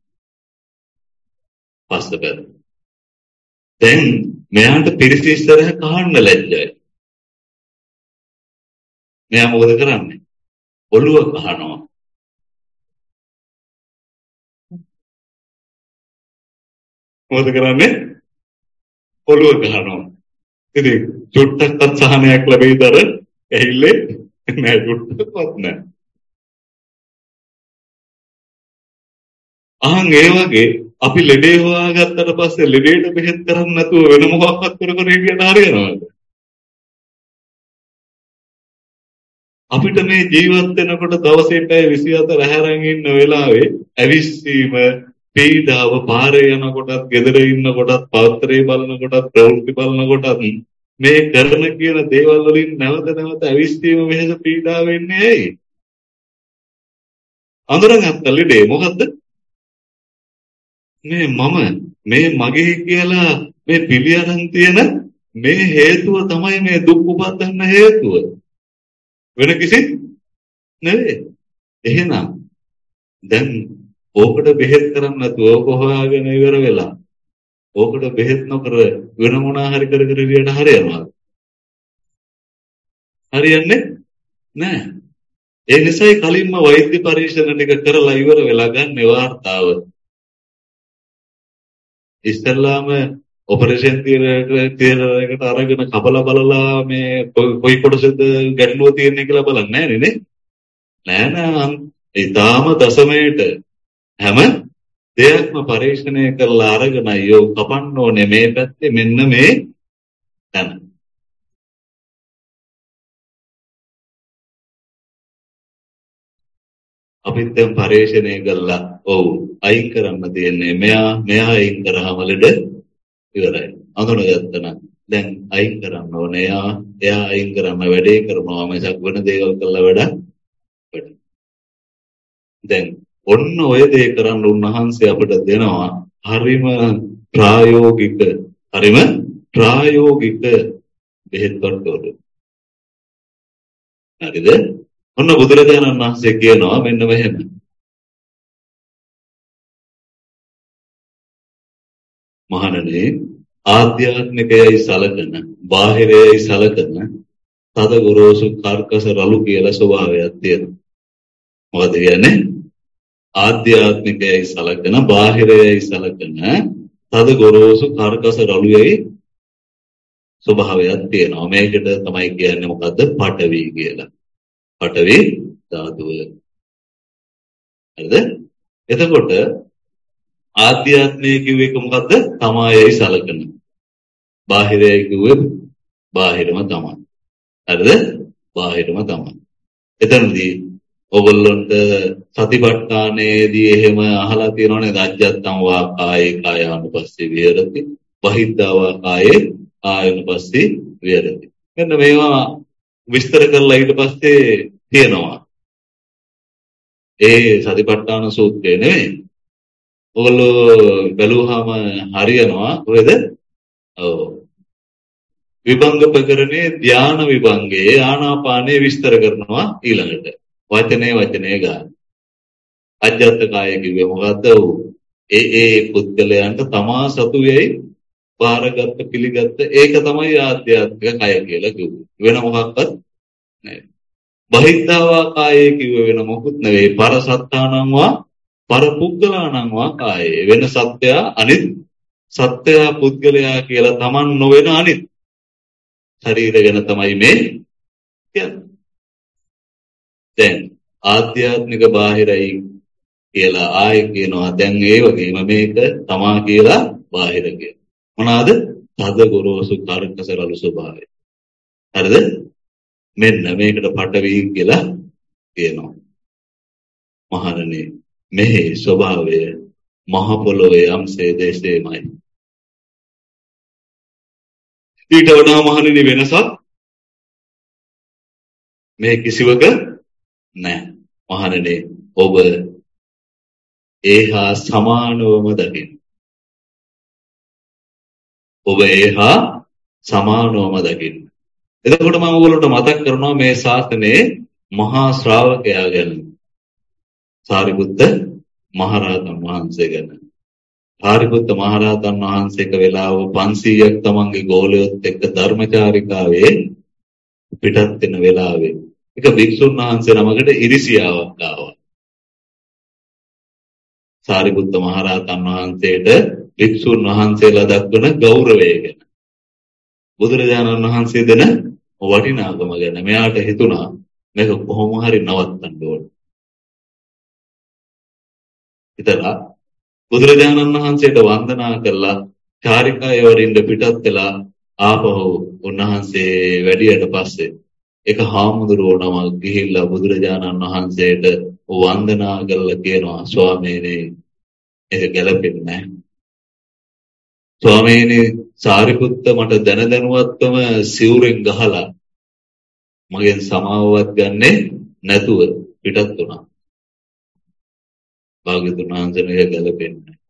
පස්ස පැත්ත. දැන් මෙයාට පිරිස ඉස්සරහ කහන්න ලැජ්ජයි. මෙයා මොකද කරන්නේ? ඔළුව කහනවා. මොකද කරන්නේ? ඔළුව කහනවා. ඉතින් චුට්ටක්වත් සහනයක් ලැබෙයිද අර ඇහිල්ලේ? නෑ චුට්ටක්වත් නෑ. ඒ වගේ අපි ලෙඩේ හොයාගත්තට පස්සේ ලෙඩේට බෙහෙත් කරන්නේ නැතුව වෙන මොකක්වත් කර හිටියට හරියනවද? අපිට මේ ජීවත් වෙනකොට දවසේ පැය 24 හැරන් ඉන්න වෙලාවේ ඇවිස්සීම, පීඩාව, පාරේ යනකොටත්, ගෙදර ඉන්නකොටත්, පාත්‍රේ බලනකොටත්, ප්‍රවෘත්ති බලනකොටත් මේ කරන කියන දේවල් වලින් නැවත නැවත ඇවිස්සීම වෙනස පීඩාව වෙන්නේ ඇයි? අඳුරගත්ත ලෙඩේ මොකද්ද? මේ මගේ කියලා මේ පිළියරන් තියෙන මේ හේතුව තමයි මේ දුක් උපදින්න හේතුව. වෙන කිසි නෙවෙයි. එහෙනම් දැන් ඕකට බෙහෙත් කරන්න නැතුව ඕක හොයාගෙන ඉවර වෙලා ඕකට බෙහෙත් නොකර වෙන මොනා හරි කර ඉරියට හරියනවා. හරියන්නේ නැහැ. ඒ නිසායි කලින්ම වෛද්‍ය පරීක්ෂණ ටික කරලා ඉවර වෙලා ගන්න වාර්තාව. ඉස්සල්ලාම ඔපරේෂන් තියරයකට අරගෙන කපලා බලලා මේ කොයි කොටසද ගැටලුව තියෙන්නේ කියලා බලන්නේ නැහැ නේ. නෑ ඊටාම දශමයට හැම දෙයක්ම පරිශ්‍රණය කරලා අරගෙන අයියෝ කපන්න ඕනේ මේ පැත්තේ මෙන්න මේ තැන. අපිත් දැන් පරිශ්‍රණය කළා. ඔව් අයින් කරන්න තියෙන්නේ මෙයා අයින් කරාම ලෙඩ ඉවරයි. අඳුනගත්තා නම් දැන් අයින් කරන්න ඕනේ. එයා අයින් කරන්න වැඩේ කරනවා මිසක් වෙන දේවල් කළා වැඩක්. දැන් ඔන්න ඔය දේ කරන්න උන්වහන්සේ අපිට දෙනවා හරිම ප්‍රායෝගික බෙහෙත් වට්ටෝරු. හරිද? ඔන්න බුදුරජාණන් වහන්සේ කියනවා මෙන්න මෙහෙම. මහණෙනි ආධ්‍යාත්මිකයයි සලකන බාහිරයයි සලකන තද ගොරෝසු කර්කස රළු කියලා ස්වභාවයක් තියෙනවා. මොකද කියන්නේ? ආධ්‍යාත්මිකයයි සලකන බාහිරයයි සලකන තද ගොරෝසු කර්කස රළුයයි ස්වභාවයක් තියෙනවා. මේකට තමයි කියන්නේ මොකද්ද? පඨවි කියලා. පඨවි ධාතුව. හරිද? එතකොට ආධ්‍යාත්මය කිව්වේ මොකද්ද? තමායයි සලකන. බාහිරයයි කිව්වේ බාහිරම තමයි. හරිද? බාහිරම තමයි. එතනදී ඔයගොල්ලොන්ට සතිපට්ඨානයේදී එහෙම අහලා තියෙනවනේ අජ්ජත්තං වා කායේ කායානුපස්සී විහෙරති බහිද්ධා වා කායේ කායානුපස්සී විහෙරති. මෙන්න මේවා විස්තර කරලා ඊට පස්සේ තියෙනවා. ඒ සතිපට්ඨාන සූත්‍රය නෙවෙයි. ඔයගොල්ලෝ බැලුවාම හරියනවා කොහෙද? ඔව්. විභංග ප්‍රකරණේ ධානා විභංගයේ ආනාපානේ විස්තර කරනවා ඊළඟට. වචනේ ගන්න. අජ්ජත් කාය කිව්වේ මොකද්ද? ඒ පුද්ගලයන්ට තමා සතු වෙයි බාරගත්ත පිළිගත්ත ඒක තමයි ආධ්‍යාත්මික කය කියලා කිව්වේ. වෙන මොකක්වත් නැහැ. බහිද්ධාවා කායේ කිව්වේ වෙන මොකුත් නෙවෙයි. පරසත්තානං වා පරපුද්ගලානං වා කායේ. වෙන සත්‍යය අනිත් සත්‍යය පුද්ගලයා කියලා Taman නොවන අනිත් ශරීරය ගැන තමයි මේ කියන්නේ. දැන් ආධ්‍යාත්මික බාහිරයි කියලා ආයෙ කියනවා. දැන් ඒ වගේම මේක තමා කියලා බාහිර කියන. මොනවාද? තද ගොරෝසු කර්කස රළු ස්වභාවය. හරිද? මෙන්න මේකට පඨවි කියලා කියනවා. මහණෙනි මෙහි ස්වභාවය මහ පොළොවේ යම්සේ දේශේමයි. ඊට වඩා මහණෙනි වෙනසක් මේ කිසිවක නැහැ. මහණෙනි ඔබ ඒහා සමානවම දකින්න. ඔබ ඒහා සමානවම දකින්න. එතකොට මම ඔයගොල්ලන්ට මතක් කරනවා මේ ශාසනයේ මහා ශ්‍රාවකයා ගැන. සාරිපුත්ත මහරහතන් වහන්සේ ගැන. සාරිපුත්ත මහරහතන් වහන්සේක වෙලාව 500ක් තමන්ගේ ගෝලයොත් එක්ක ධර්මචාරිකාවේ පිටත් වෙන වෙලාවේ එක භික්ෂුන් වහන්සේ නමකට ඉරිසියාවක් ආවා. සාරිපුත්ත මහරහතන් වහන්සේට භික්ෂුන් වහන්සේලා දක්වන ගෞරවය ගැන බුදුරජාණන් වහන්සේ දෙන වටිනාකම ගැන මෙයාට හිතුණා මේක කොහොම හරි නවත්තන්න ඕන. ඉතලා බුදුරජාණන් වහන්සේට වන්දනා කළා චාරිකාවේ වරින්ද පිටත් වෙලා ආපහු උන්වහන්සේ වැඩියට පස්සේ එක හාමුදුරුවෝ නමක් ගිහිල්ලා බුදුරජාණන් වහන්සේට වන්දනා කරලා කියනවා ස්වාමීනි ඒක ගැලපෙන්නේ නැහැ. ස්වාමීනි සාරිපුත්ත මට දැනුවත්වම සිවුරෙන් ගහලා මගෙන් සමාවවත් ගන්නේ නැතුව පිටත් වුණා. භාග්‍යවතුන් වහන්සේ ගැලපෙන්නේ නැහැ.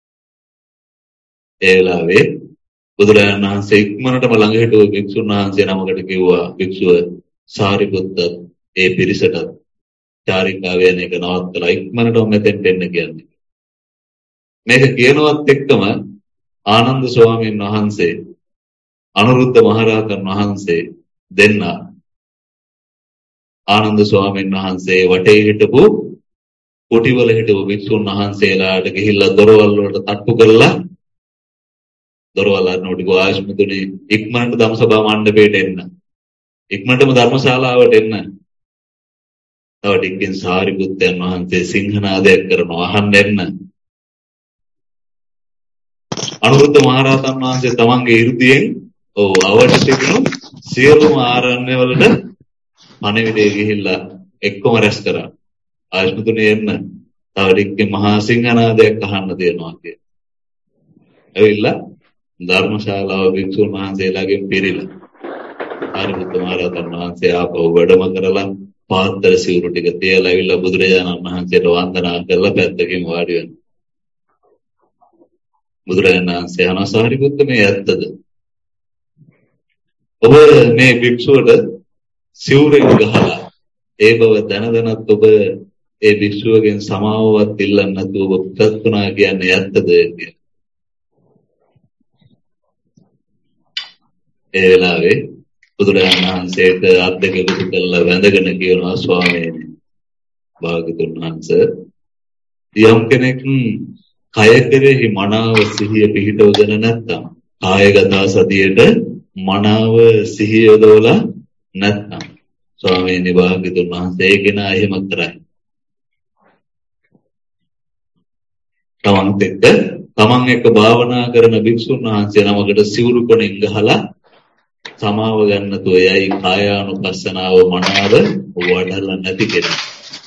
ඒ වෙලාවේ බුදුරජාණන් වහන්සේ ඉක්මනටම ළඟ හිටව භික්ෂුන් වහන්සේ නමකට කිව්වා භික්ෂුව සාරිපුත්ත ඒ පිරිසට චාරිකාවේ යන එක නවත්තලා ඉක්මනටම මෙතෙන්ට එන්න කියන්නේ. මේක කියනවත් එක්කම ආනන්ද ස්වාමීන් වහන්සේ අනුරුද්ධ මහරහතන් වහන්සේ දෙන්න ආනන්ද ස්වාමීන් වහන්සේ වටේ හිටපු කුටිවල හිටපු භික්ෂුන් වහන්සේලාට ගිහිල්ලා දොරවල් වලට තට්ටු කරලා දොරවල් අරනකොට ආයස්මතුනේ ඉක්මනට ධම්සභා මණ්ඩපයට එන්න. ඉක්මනටම ධර්මශාලාවට එන්න. තව ටිකකින් සාරිපුත්තයන් වහන්සේ සිංහනාදයක් කරනවා අහන්න එන්න. අනුරුද්ධ මහරහතන් වහන්සේ තමන්ගේ 이르දියෙන් අවට තිබුණු සියලුම ආරණ්‍ය වලට පණිවිඩය ගිහිල්ලා එක්කම රැස් කරා. ආශ්මතුනේ එන්න. තව ටිකකින් මහා සිංහනාදයක් අහන්න දෙනවා කියලා. ඇවිල්ලා ධර්මශාලාව භික්ෂුන් වහන්සේලාගෙන් පිරිලා. අනුරුද්ධ මහරහතන් වහන්සේ ආපහු වැඩම කරලා පාත්‍ර සිවුරු ටික තියලා ඇවිල්ලා බුදුරජාණන් වහන්සේට වන්දනා කරලා පැත්තකින් වාඩි වෙනවා. බුදුරජාණන් වහන්සේ අහනවා සාරිපුත්ත මේ ඇත්තද? ඔබ මේ භික්ෂුවට සිවුරෙන් ගහලා ඒ බව දැනදනත් ඔබ ඒ භික්ෂුවගෙන් සමාවවත් ඉල්ලන්න නැතුව ඔබ ප්‍රත්ුණා කියන්නේ ඇත්තද කියලා. ඒ වෙලාවේ බුදුරජාණන් වහන්සේට අත් දෙක එකතු කරලා වැඳගෙන කියනවා ස්වාමීනි භාග්‍යවතුන් වහන්සේ යම් කෙනෙක් කය කෙරෙහි මනාව සිහිය පිහිටවගෙන නැත්නම් කායගත සතියට මනාව සිහිය යොදවලා නැත්නම් ස්වාමීනි භාග්‍යවතුන් වහන්සේ කෙනා එහෙම කරයි. තමන් එක්ක භාවනා කරන භික්ෂුන් වහන්සේ නමකට සිවුරු කොණෙන් ගහලා සමාව ගන්නතු එයයි කායානුපස්සනාව මනාව වඩලා නැති කෙනා.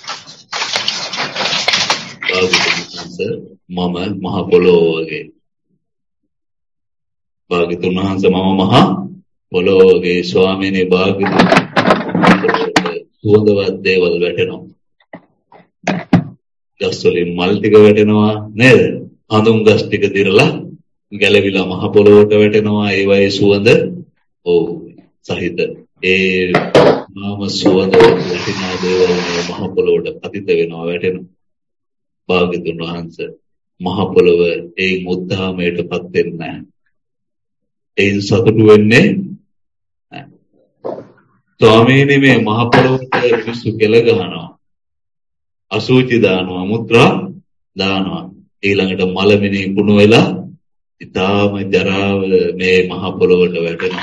මම මහ පොළොව වගේ. භාග්‍යවතුන් වහන්සේ මම මහ පොළොව වගේ ස්වාමීනි භාග්‍යවතුන් සුවඳවත් දේවල් වැටෙනවා. ගස් වලින් මල් ටික වැටෙනවා නේද? හඳුන් ගස් ටික දිරලා ගැලවිලා මහ පොළොවට වැටෙනවා. ඒ වගේ සුවඳ සහිත ඒ නාම සුවඳ වටිනා දේවල් මහ පොළොවට පතිත වෙනවා වැටෙනවා. භාග්‍යවතුන් වහන්සේ මහ පොළොව ඒ මුද්ධාමයටපත් වෙන්නේ නැහැ. ඒ සතුටු වෙන්නේ නැහැ. ස්වාමීනි මේ මහ පොළොවට මිනිස්සු කෙල ගහනවා. අසුචි දානවා, මුත්‍රා දානවා. ඊළඟට මලමිනී කුණු වෙලා ඊටාම ජරාව මේ මහ පොළොවට වැටෙනවා.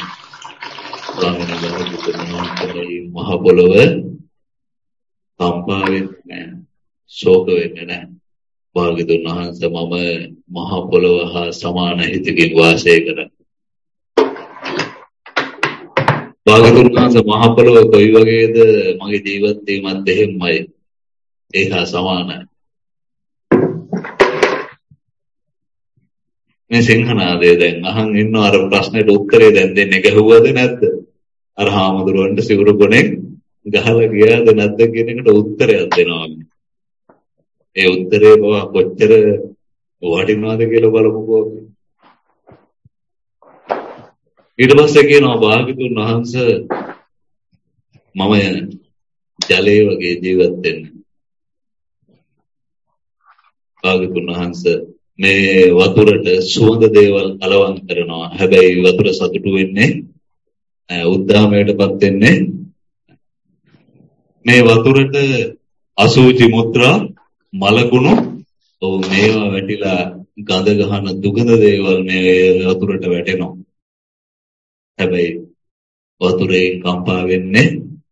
මහ පොළොව කම්පා වෙන්නේ නැහැ. ශෝක වෙන්නේ නැහැ. භාග්‍යවතුන් වහන්සේ මම මහ පොළොව හා සමාන හිතකින් වාසය කරා. භාග්‍යවතුන් වහන්සේ මහ පොළොව කොයි වගේද මගේ ජීවත් වීමත් එහෙමයි. ඒ හා සමානයි. මේ සිංහනාදේ දැන් අහන් ඉන්න අර ප්‍රශ්නෙට උත්තරේ දැන් දෙන්නේ ගැහුවද නැද්ද? අර හාමුදුරුවන්ට සිවුරු කොනේ ගහලා ගියාද නැද්ද කියන එකට උත්තරයක් දෙනවා. ඒ උත්තරේ බව කොච්චර වටිනවද කියලා බලමුකෝ. ඊට පස්සේ කියනවා භාග්‍යවතුන් වහන්සේ මම ජලයේ වගේ ජීවත් වෙන්නේ. භාග්‍යවතුන් වහන්සේ මේ වතුරට සුවඳ දේවල් කලවම් කරනවා. හැබැයි වතුර සතුටු වෙන්නේ උද්දාමයටපත් වෙන්නේ මේ වතුරට අසුචි මුත්‍රා මලකුණු මේවා වැටිලා ගඳ ගහන දුගඳ දේවල් මේ වතුරට වැටෙනවා. හැබැයි වතුරේ කම්පා වෙන්නේ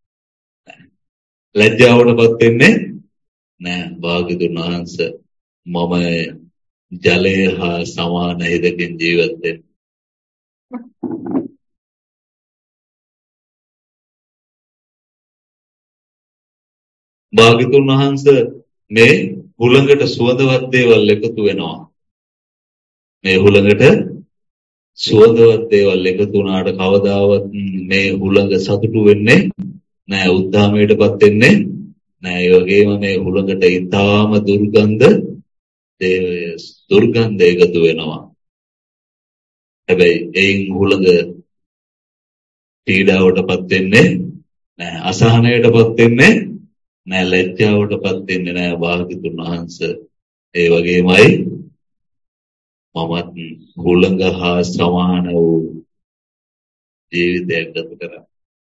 ලැජ්ජාවටපත් වෙන්නේ නෑ. භාග්‍යවතුන් වහන්සේ මම ජලය හා සමාන හිතකින් ජීවත් වෙන්නේ. භාග්‍යවතුන් වහන්සේ මේ හුළඟට සුවඳවත් දේවල් එකතු වෙනවා. මේ හුළඟට සුවඳවත් දේවල් එකතු වුණාට කවදාවත් මේ හුළඟ සතුටු වෙන්නේ නෑ. උද්දාමයටපත් වෙන්නේ නෑ. ඒ වගේම මේ හුළඟට ඊටාම දුර්ගන්ධ එකතු වෙනවා. හැබැයි එයින් හුළඟ පීඩාවටපත් වෙන්නේ නෑ. අසහනයටපත් වෙන්නේ නෑ. ලැජ්ජාවටපත් වෙන්නේ නෑ. භාග්‍යවතුන් වහන්සේ ඒ වගේමයි මමත් හුළඟ හා සමාන වූ ජීවිතයක් ගත කරා.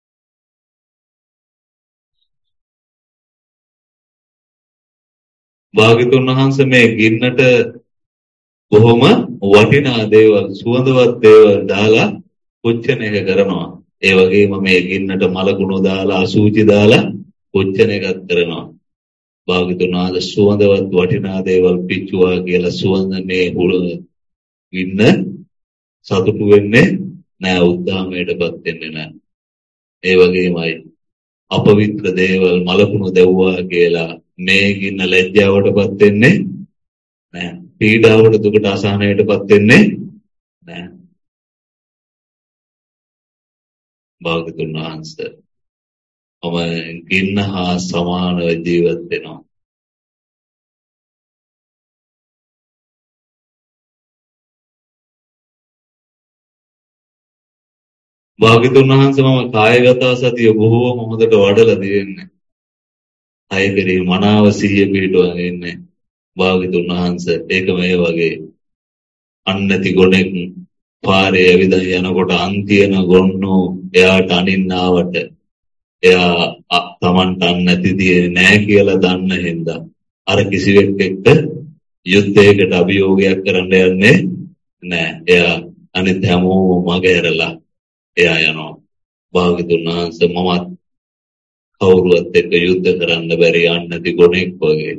භාග්‍යවතුන් වහන්සේ මේ ගින්නට බොහොම වටිනා දේවල් සුවඳවත් දේවල් දාලා පුච්චන එක කරනවා. ඒ වගේම මේ ගින්නට මලකුණු දාලා අසුචි දාලා පුච්චන එකක් කරනවා. භාග්‍යවතුන් වහන්සේ සුවඳවත් වටිනා දේවල් පිච්චුවා කියලා සුවඳ මේ ඉන්න සතුටු වෙන්නේ නෑ, උද්දාමයටපත් වෙන්නේ නෑ. ඒ වගේමයි අපවිත්‍ර දේවල් මලකුණු දැව්වා කියලා මේ ගින්න ලැජ්ජාවටපත් වෙන්නේ නෑ. පීඩාවට දුකට අසහනයටපත් වෙන්නේ නෑ. භාගතුන් වහන්සේ මම ගින්න හා සමානව ජීවත් වෙනවා. භාගතුන් වහන්සේ මම කායගත සතිය බොහෝම හොඳට වඩලා දෙන්නේ. අය කෙරෙහි මනාව සිහිය පිටවගෙන ඉන්නේ. භාගතුන් වහන්සේ ඒක මේ වගේ අන්නති ගොනෙක් පාරේ ඇවිදන් යනකොට අන්තියන ගොන්නෝ එයාට අනින්නාවට එයා තමන්ට අන්නති දියේ නෑ කියලා දන්න හින්දා අර කිසිවෙක් එක්ක යුද්ධයකට අභියෝගයක් කරන්න යන්නේ නෑ. එයා අනිත් හැමෝම මගහැරලා එයා යනවා. භාගතුන් වහන්සේ මමත් කවුරුවත් එක්ක යුද්ධ කරන්න බැරි අන්නති ගොනෙක් වගේ.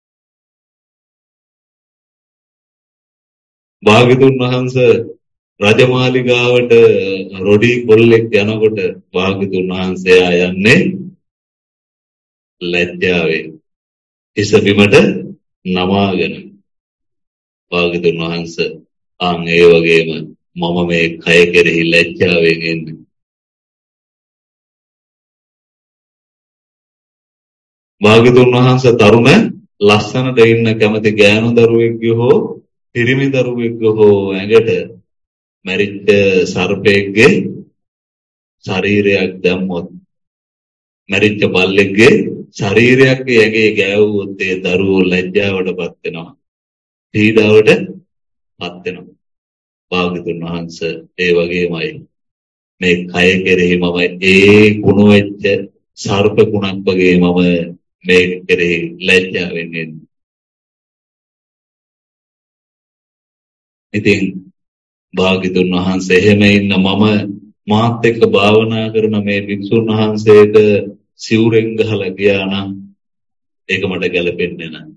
භාගතුන් වහන්සේ රජමාලිගාවට රොඩි කොල්ලෙක් යනකොට භාගතුන් වහන්සේ යන්නේ ලැජ්ජාවෙන් හිස බිමට නමාගෙන. භාගතුන් වහන්සේ ඒ වගේම මම මේ කය කෙරෙහි ලැජ්ජාවෙන් ඉන්නේ. භාගතුන් වහන්සේ තරුණ ලස්සනට ඉන්න කැමති ගෑනු දරුවෙක්ගේ හෝ පිරිමි දරුවෙක්ගේ හෝ ඇඟට මැරිච්ච සර්පෙක්ගේ ශරීරයක් දැම්මොත් මැරිච්ච බල්ලෙක්ගේ ශරීරයක් ඇඟේ ගෑවුවොත් ඒ දරුවෝ ලැජ්ජාවටපත් වෙනවා, පීඩාවටපත් වෙනවා. භාගතුන් වහන්සේ ඒ වගේමයි මේ කය කෙරෙහි මම ඒ කුණු වෙච්ච සර්ප කුණක් වගේ මම මේ කෙරෙහි ලැජ්ජාවෙන් ඉන්නේ. ඉතින් භාග්‍යතුන් වහන්සේ එහෙම ඉන්න මම මාත් එක්ක භාවනා කරන මේ වික්ෂුන් වහන්සේට සිවුරෙන් ගහලා ගියා නම් ඒක මට ගැලපෙන්නේ නැහැ.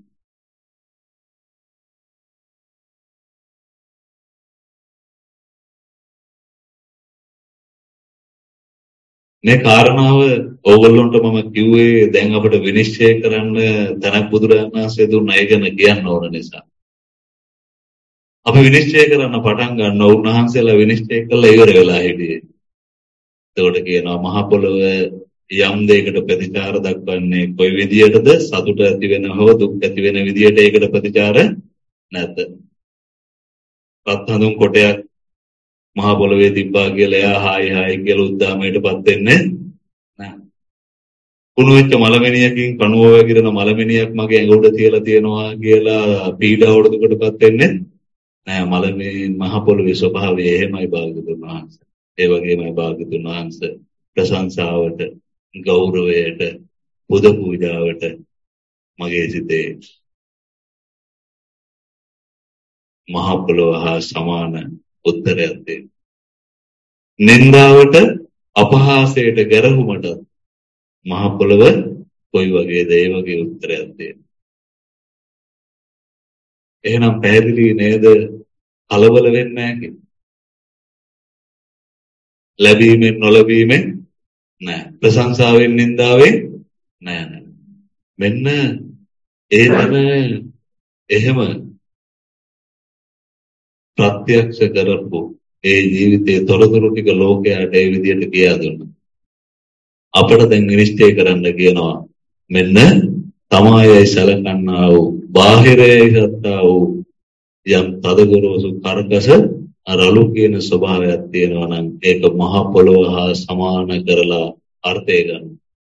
මේ කාරණාව ඕගොල්ලන්ට මම කිව්වේ දැන් අපිට විනිශ්චය කරන්න තනක් බුදුරජාණන් වහන්සේ දුන්න ඒ ගැන කියන්න ඕන නිසා. අපි විනිශ්චය කරන්න පටන් ගන්න උන්වහන්සේලා විනිශ්චය කළා ඉවර වෙලා හිටියේ. එතකොට කියනවා මහ පොළොව යම් දෙයකට ප්‍රතිචාර දක්වන්නේ කොයි විදියටද? සතුට ඇති වෙන හෝ දුක් ඇති වෙන විදියට ඒකට ප්‍රතිචාර නැත. පත් හඳුන් කොටයක් මහ පොළොවේ තිබ්බා කියලා එයා හායි හායි කියලා උද්දාමයටපත් වෙන්නේ නැහැ. කුණු වෙච්ච මලමිනියකින් කණුව වැగిරෙන මලමිනියක් මගේ ඇඟ උඩ තියලා තියෙනවා කියලා පීඩාවට දුකටපත් වෙන්නේ නෑ. මහ පොළොවේ ස්වභාවය එහෙමයි භාග්‍යතුන් වහන්සේ. ඒ වගේමයි භාග්‍යතුන් වහන්සේ ප්‍රශංසාවට, ගෞරවයට, බුද පූජාවට මගේ සිතේ මහ පොළොව හා සමාන උත්තරයක් දෙන්න. නින්දාවට, අපහාසයට, ගැරහුමට මහ පොළොව කොයි වගේද ඒ වගේ උත්තරයක් දෙන්න. එහෙනම් පැහැදිලි නේද? කලබල වෙන්නේ නැහැ කියන්නේ. ලැබීමෙන් නොලැබීමෙන් නෑ. ප්‍රශංසාවෙන් නින්දාවෙන් නෑ. මෙන්න ඒ තමයි එහෙම ප්‍රත්‍යක්ෂ කරපු ඒ ජීවිතයේ තොරතුරු ටික ලෝකයට ඒ විදිහට කියා දුන්නා. අපිට දැන් විනිශ්චය කරන්න කියනවා මෙන්න තමායයි සලකන්නා වූ බාහිරයි සත්තා වූ යම් තදගොරෝසු කර්කස රළු කියන ස්වභාවයක් තියෙනවා නම් ඒක මහ පොළොව හා සමාන කරලා අර්ථය ගන්න.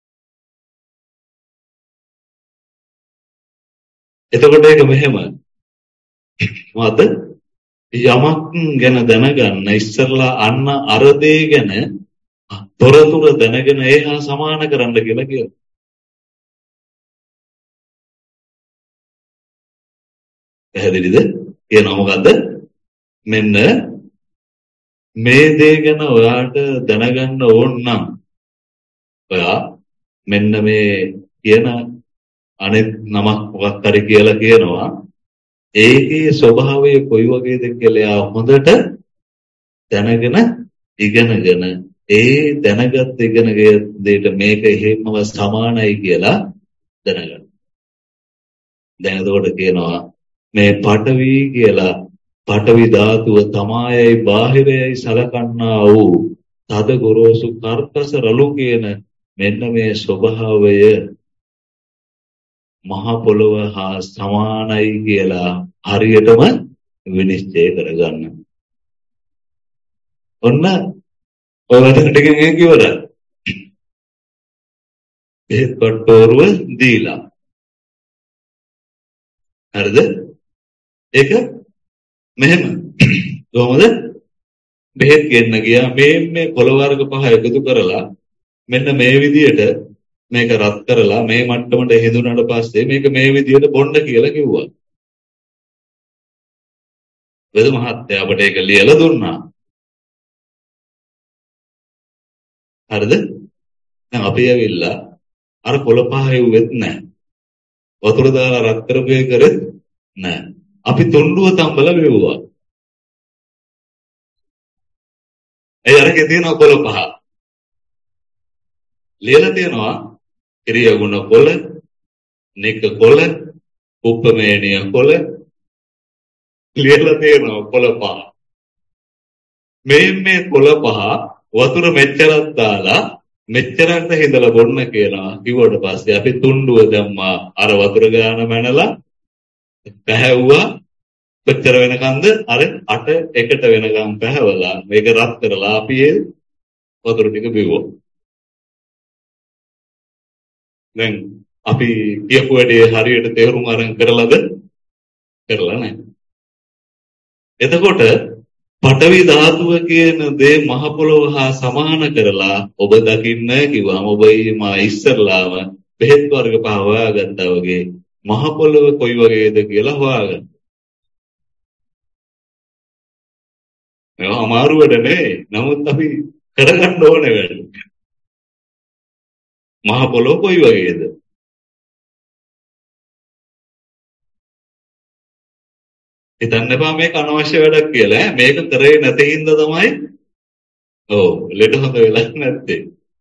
එතකොට ඒක මෙහෙම මොකද යමක් ගැන දැනගන්න ඉස්සරලා අන්න අර දේ ගැන තොරතුරු දැනගෙන ඒ හා සමාන කරන්න කියලා කියනවා. පැහැදිලිද? කියනවා මොකද්ද? මෙන්න මේ දේ ගැන ඔයාට දැනගන්න ඕන නම් ඔයා මෙන්න මේ කියන අනෙක් නමක් මොකක් හරි කියලා කියනවා. ඒකේ ස්වභාවය කොයි වගේද කියලා එයා හොඳට දැනගෙන ඉගෙනගෙන ඒ දැනගත් ඉගෙනගේ දෙයට මේක එහෙමම සමානයි කියලා දැනගන්න. දැන් එතකොට කියනවා මේ පඨවි කියලා පඨවි ධාතුව තමායයි බාහිරයයි සලකන්නා වූ තද ගොරෝසු කර්කස රළු කියන මෙන්න මේ ස්වභාවය මහ පොළොව හා සමානයි කියලා හරියටම විනිශ්චය කරගන්න. ඔන්න ඔය වචන ටිකෙන් කිව්වද? බෙහෙත් කොට්ටෝරුව දීලා. හරිද? ඒක මෙහෙම. කොහොමද? බෙහෙත් ගෙන්න ගියා මේ කොළ වර්ග පහ එකතු කරලා මෙන්න මේ විදියට මේක රත් කරලා මේ මට්ටමට හෙදුනට පස්සේ මේක මේ විදියට බොන්න කියලා කිව්වා. වෙද මහත්තයා අපට ඒක ලියලා දුන්නා. හරිද? දැන් අපි ඇවිල්ලා අර කොළ පහ හෙව්වෙත් නැහැ. වතුර දාලා රත් කරපේ කරෙත් නැහැ. අපි තොණ්ඩුව තම්බල වෙව්වා. ඒ අරකේ තියෙන කොළ පහ. ලියලා තියෙනවා ක්‍රියා ගුණ කොළ, නික කොළ, උපමේනිය කොළ ලියලා තියෙනවා කොළ පහ. මේ කොළ පහ වතුර මෙච්චරක් දාලා මෙච්චරක් හිඳලා බොන්න කියලා කිව්වට පස්සේ අපි තුණ්ඩුව දැම්මා අර වතුර ගාන මැනලා පැහැවුවා කොච්චර වෙනකන්ද අර 8 වෙනකම් පැහැවලා මේක රත් කරලා අපි ඒ වතුර ටික බිව්වා. දැන් අපි කියපු වැඩේ හරියට තේරුම් අරන් කරලාද? කරලා නැහැ. එතකොට පඨවි ධාතුව කියන දේ මහ පොළොව හා සමාන කරලා ඔබ දකින්න කිව්වම ඔබ ඉස්සරලාම බෙහෙත් වර්ග පහ හොයාගත්තා වගේ මහ පොළොව කොයි වගේද කියලා හොයාගන්න. ඒක අමාරු වැඩ නේ. නමුත් අපි කරගන්න ඕනේ වැඩ. මහ පොළොව කොයි වගේද? හිතන්න එපා මේක අනවශ්‍ය වැඩක් කියලා. මේක කරේ නැති හින්දා තමයි ලෙඩ හොඳ වෙලා නැත්තේ.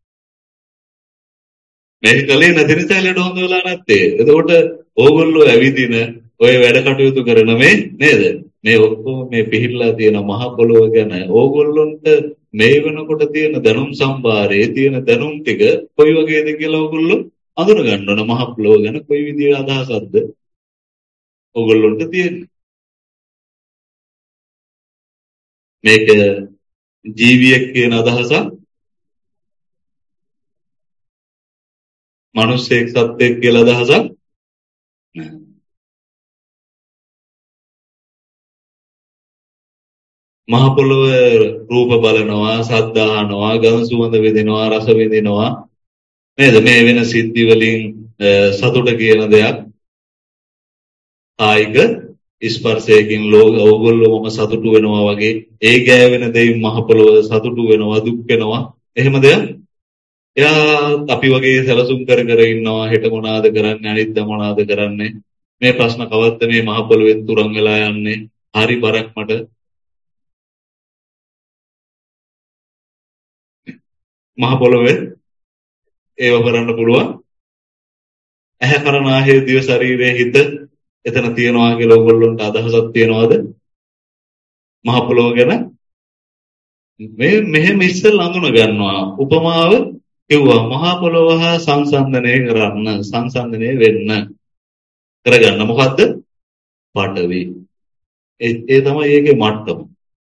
මේක කලේ නැති නිසා ලෙඩ හොඳ වෙලා නැත්තේ. එතකොට ඕගොල්ලෝ ඇවිදින ඔය වැඩ කටයුතු කරන මේ නේද? මේ ඔක්කොම මේ පිහිටලා තියෙන මහ පොළොව ගැන ඕගොල්ලොන්ට මේ වෙනකොට තියෙන දැනුම් සම්භාරයේ තියෙන දැනුම් ටික කොයි වගේද කියලා ඕගොල්ලෝ අඳුන ගන්න ඕන. මහ පොළොව ගැන කොයි විදිහේ අදහසක්ද ඕගොල්ලොන්ට තියෙන්නේ? මේක ජීවියෙක් කියන අදහසක් මිනිස්සෙක් සත්වෙක් කියලා අදහසක් නෑ. මහ පොළොව රූප බලනවා, ශබ්ද අහනවා, ගඳ සුවඳ විඳිනවා, රස විඳිනවා නේද? මේ වෙන සිද්ධි වලින් සතුට කියන දෙයක් කායික ස්පර්ශයෙන් ඕගොල්ලෝම සතුටු වෙනවා වගේ ඒ ගෑවෙන දෙයින් මහ පොළොව සතුටු වෙනවා, දුක් වෙනවා. එහෙම දෙයක් එයා අපි වගේ සැලසුම් කර ඉන්නවා හෙට මොනවාද කරන්නේ අනිද්දා මොනවාද කරන්නේ මේ ප්‍රශ්න කවද්ද මේ මහ පොළොවෙන් තුරන් වෙලා යන්නේ හරි බරක් මට මහ පොළොවේ ඒව කරන්න පුළුවන් ඇහැ කරන ආහේ දිව ශරීරයේ හිත එතන තියනවා කියලා ඕගොල්ලන්ට අදහසක් තියනවාද මහ පොළොව ගැන මේ මෙහෙම ඉස්සෙල්ලා අඳුන ගන්නවා උපමාව කිව්වා මහ පොළොව හා සංසන්දනය වෙන්න කරගන්න මොකද්ද පඨවි ඒ තමයි ඒකේ මට්ටම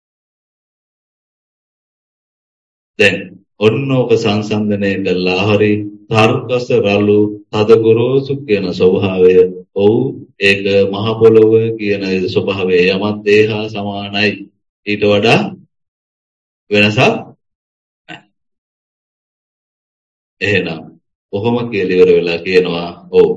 දැන් ඔන්නෝක සංසන්දනය කළා හරි තර්කස රළු තද ගොරෝසු කියන ස්වභාවය ඔව් ඒක මහ පොළොව කියන ස්වභාවය යමත් දේහා සමානයි ඊට වඩා වෙනසක් එහෙනම් කොහොම කියලා ඉවර වෙලා කියනවා ඔව්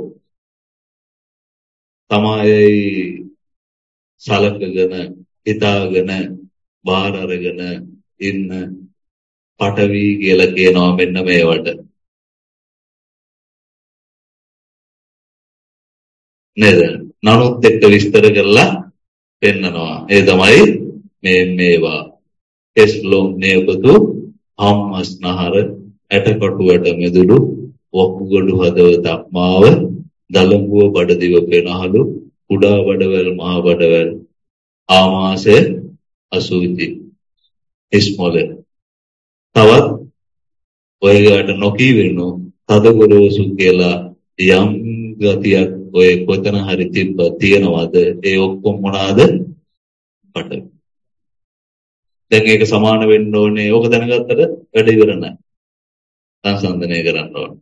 තමයි සලකගෙන හිතාගෙන බාර අරගෙන ඉන්න පඨවි කියලා කියනවා මෙන්න මේවට නේද නමුත් එක්ක විස්තර කරලා පෙන්නනවා. ඒ තමයි මේවා එස්ලොම් නේපතු හම්මස්නහර ඇටකොටු වැට මෙදුළු වකුගඩු හදවත අක්මාව දලඹුව බඩදිව පෙනහළු කුඩා බඩවැල් මහා බඩවැල් ආමාශය අසුචි ඉස්මොල තවත් ඔයගාට නොකී වෙනු තද ගොරෝසු කියලා යම් ගතියක් ඔය කොතන හරි තියෙනවද ඒ ඔක්කොම මොනවාද පටවි දැන් ඒක සමාන වෙන්න ඕනේ ඕක දැනගත්තට වැඩ ඉවර නැහැ සංසන්දනය කරන්න ඕනේ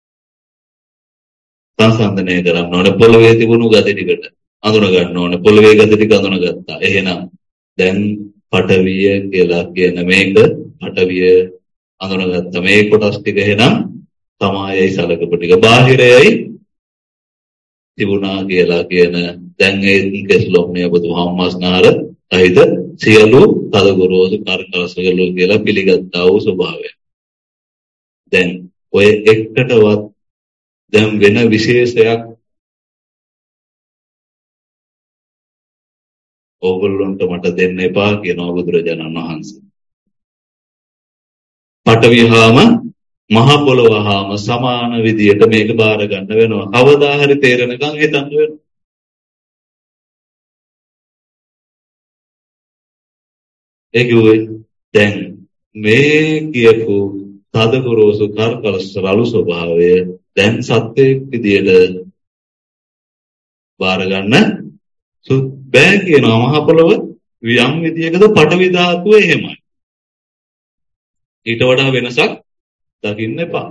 සංසන්දනය කරන්න ඕනේ පොළවේ තිබුණු ගති ටිකට අඳුන ගන්න ඕනේ පොළවේ ගති ටික අඳුනගත්තා එහෙනම් දැන් පටවිය කියලා කියන මේක පටවිය අඳුනගත්ත මේ කොටස් ටික එහෙනම් සමායයි සලකපු ටික බාහිරයයි තිබුණා කියලා කියන දැන් ඒ කෙස්ලොම්නේ බුදුහාමස්නාර සහිත සියලු තදගොරෝසු කර්කරසගලු කියලා පිළිගත්තා වූ ස්වභාවය. දැන් ඔය එකටවත් දැන් වෙන විශේෂයක් ඕගොල්ලන්ට මට දෙන්න එපා කියනවා බුදුරජාණන් වහන්සේ. පටවිහාම මහ පොළොවහාම සමාන විදියට මේක බාර ගන්න වෙනවා. කවදා හරි තේරෙනකන් හිතන්න වෙනවා. ඒකුවේ දැන් මේ කියපු තදගොරෝසු කර්කලස් රළු ස්වභාවය දැන් සත්‍යයක් විදියට බාර ගන්න බෑ කියනවා. මහ පොළොව යම් විදියකද පටවි ධාතුව එහෙමයි. ඊට වඩා වෙනසක් දකින්න එපා.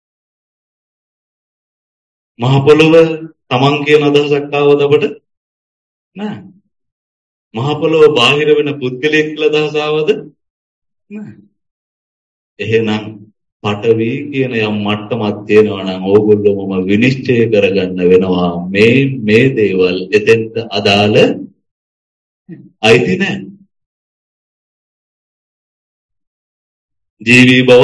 මහ පොළොව තමන් කියන අදහසක් ආවද අපට? නෑ. මහ පොළොව බාහිර වෙන පුද්ගලයෙක් කියලා අදහස ආවද? නෑ. එහෙනම් පටවි කියන යම් මට්ටමක් තියෙනවා නම් ඕගොල්ලෝම විනිශ්චය කරගන්න වෙනවා මේ දේවල් එතෙන්ට අදාළ අයිති නෑ. ජීවී බව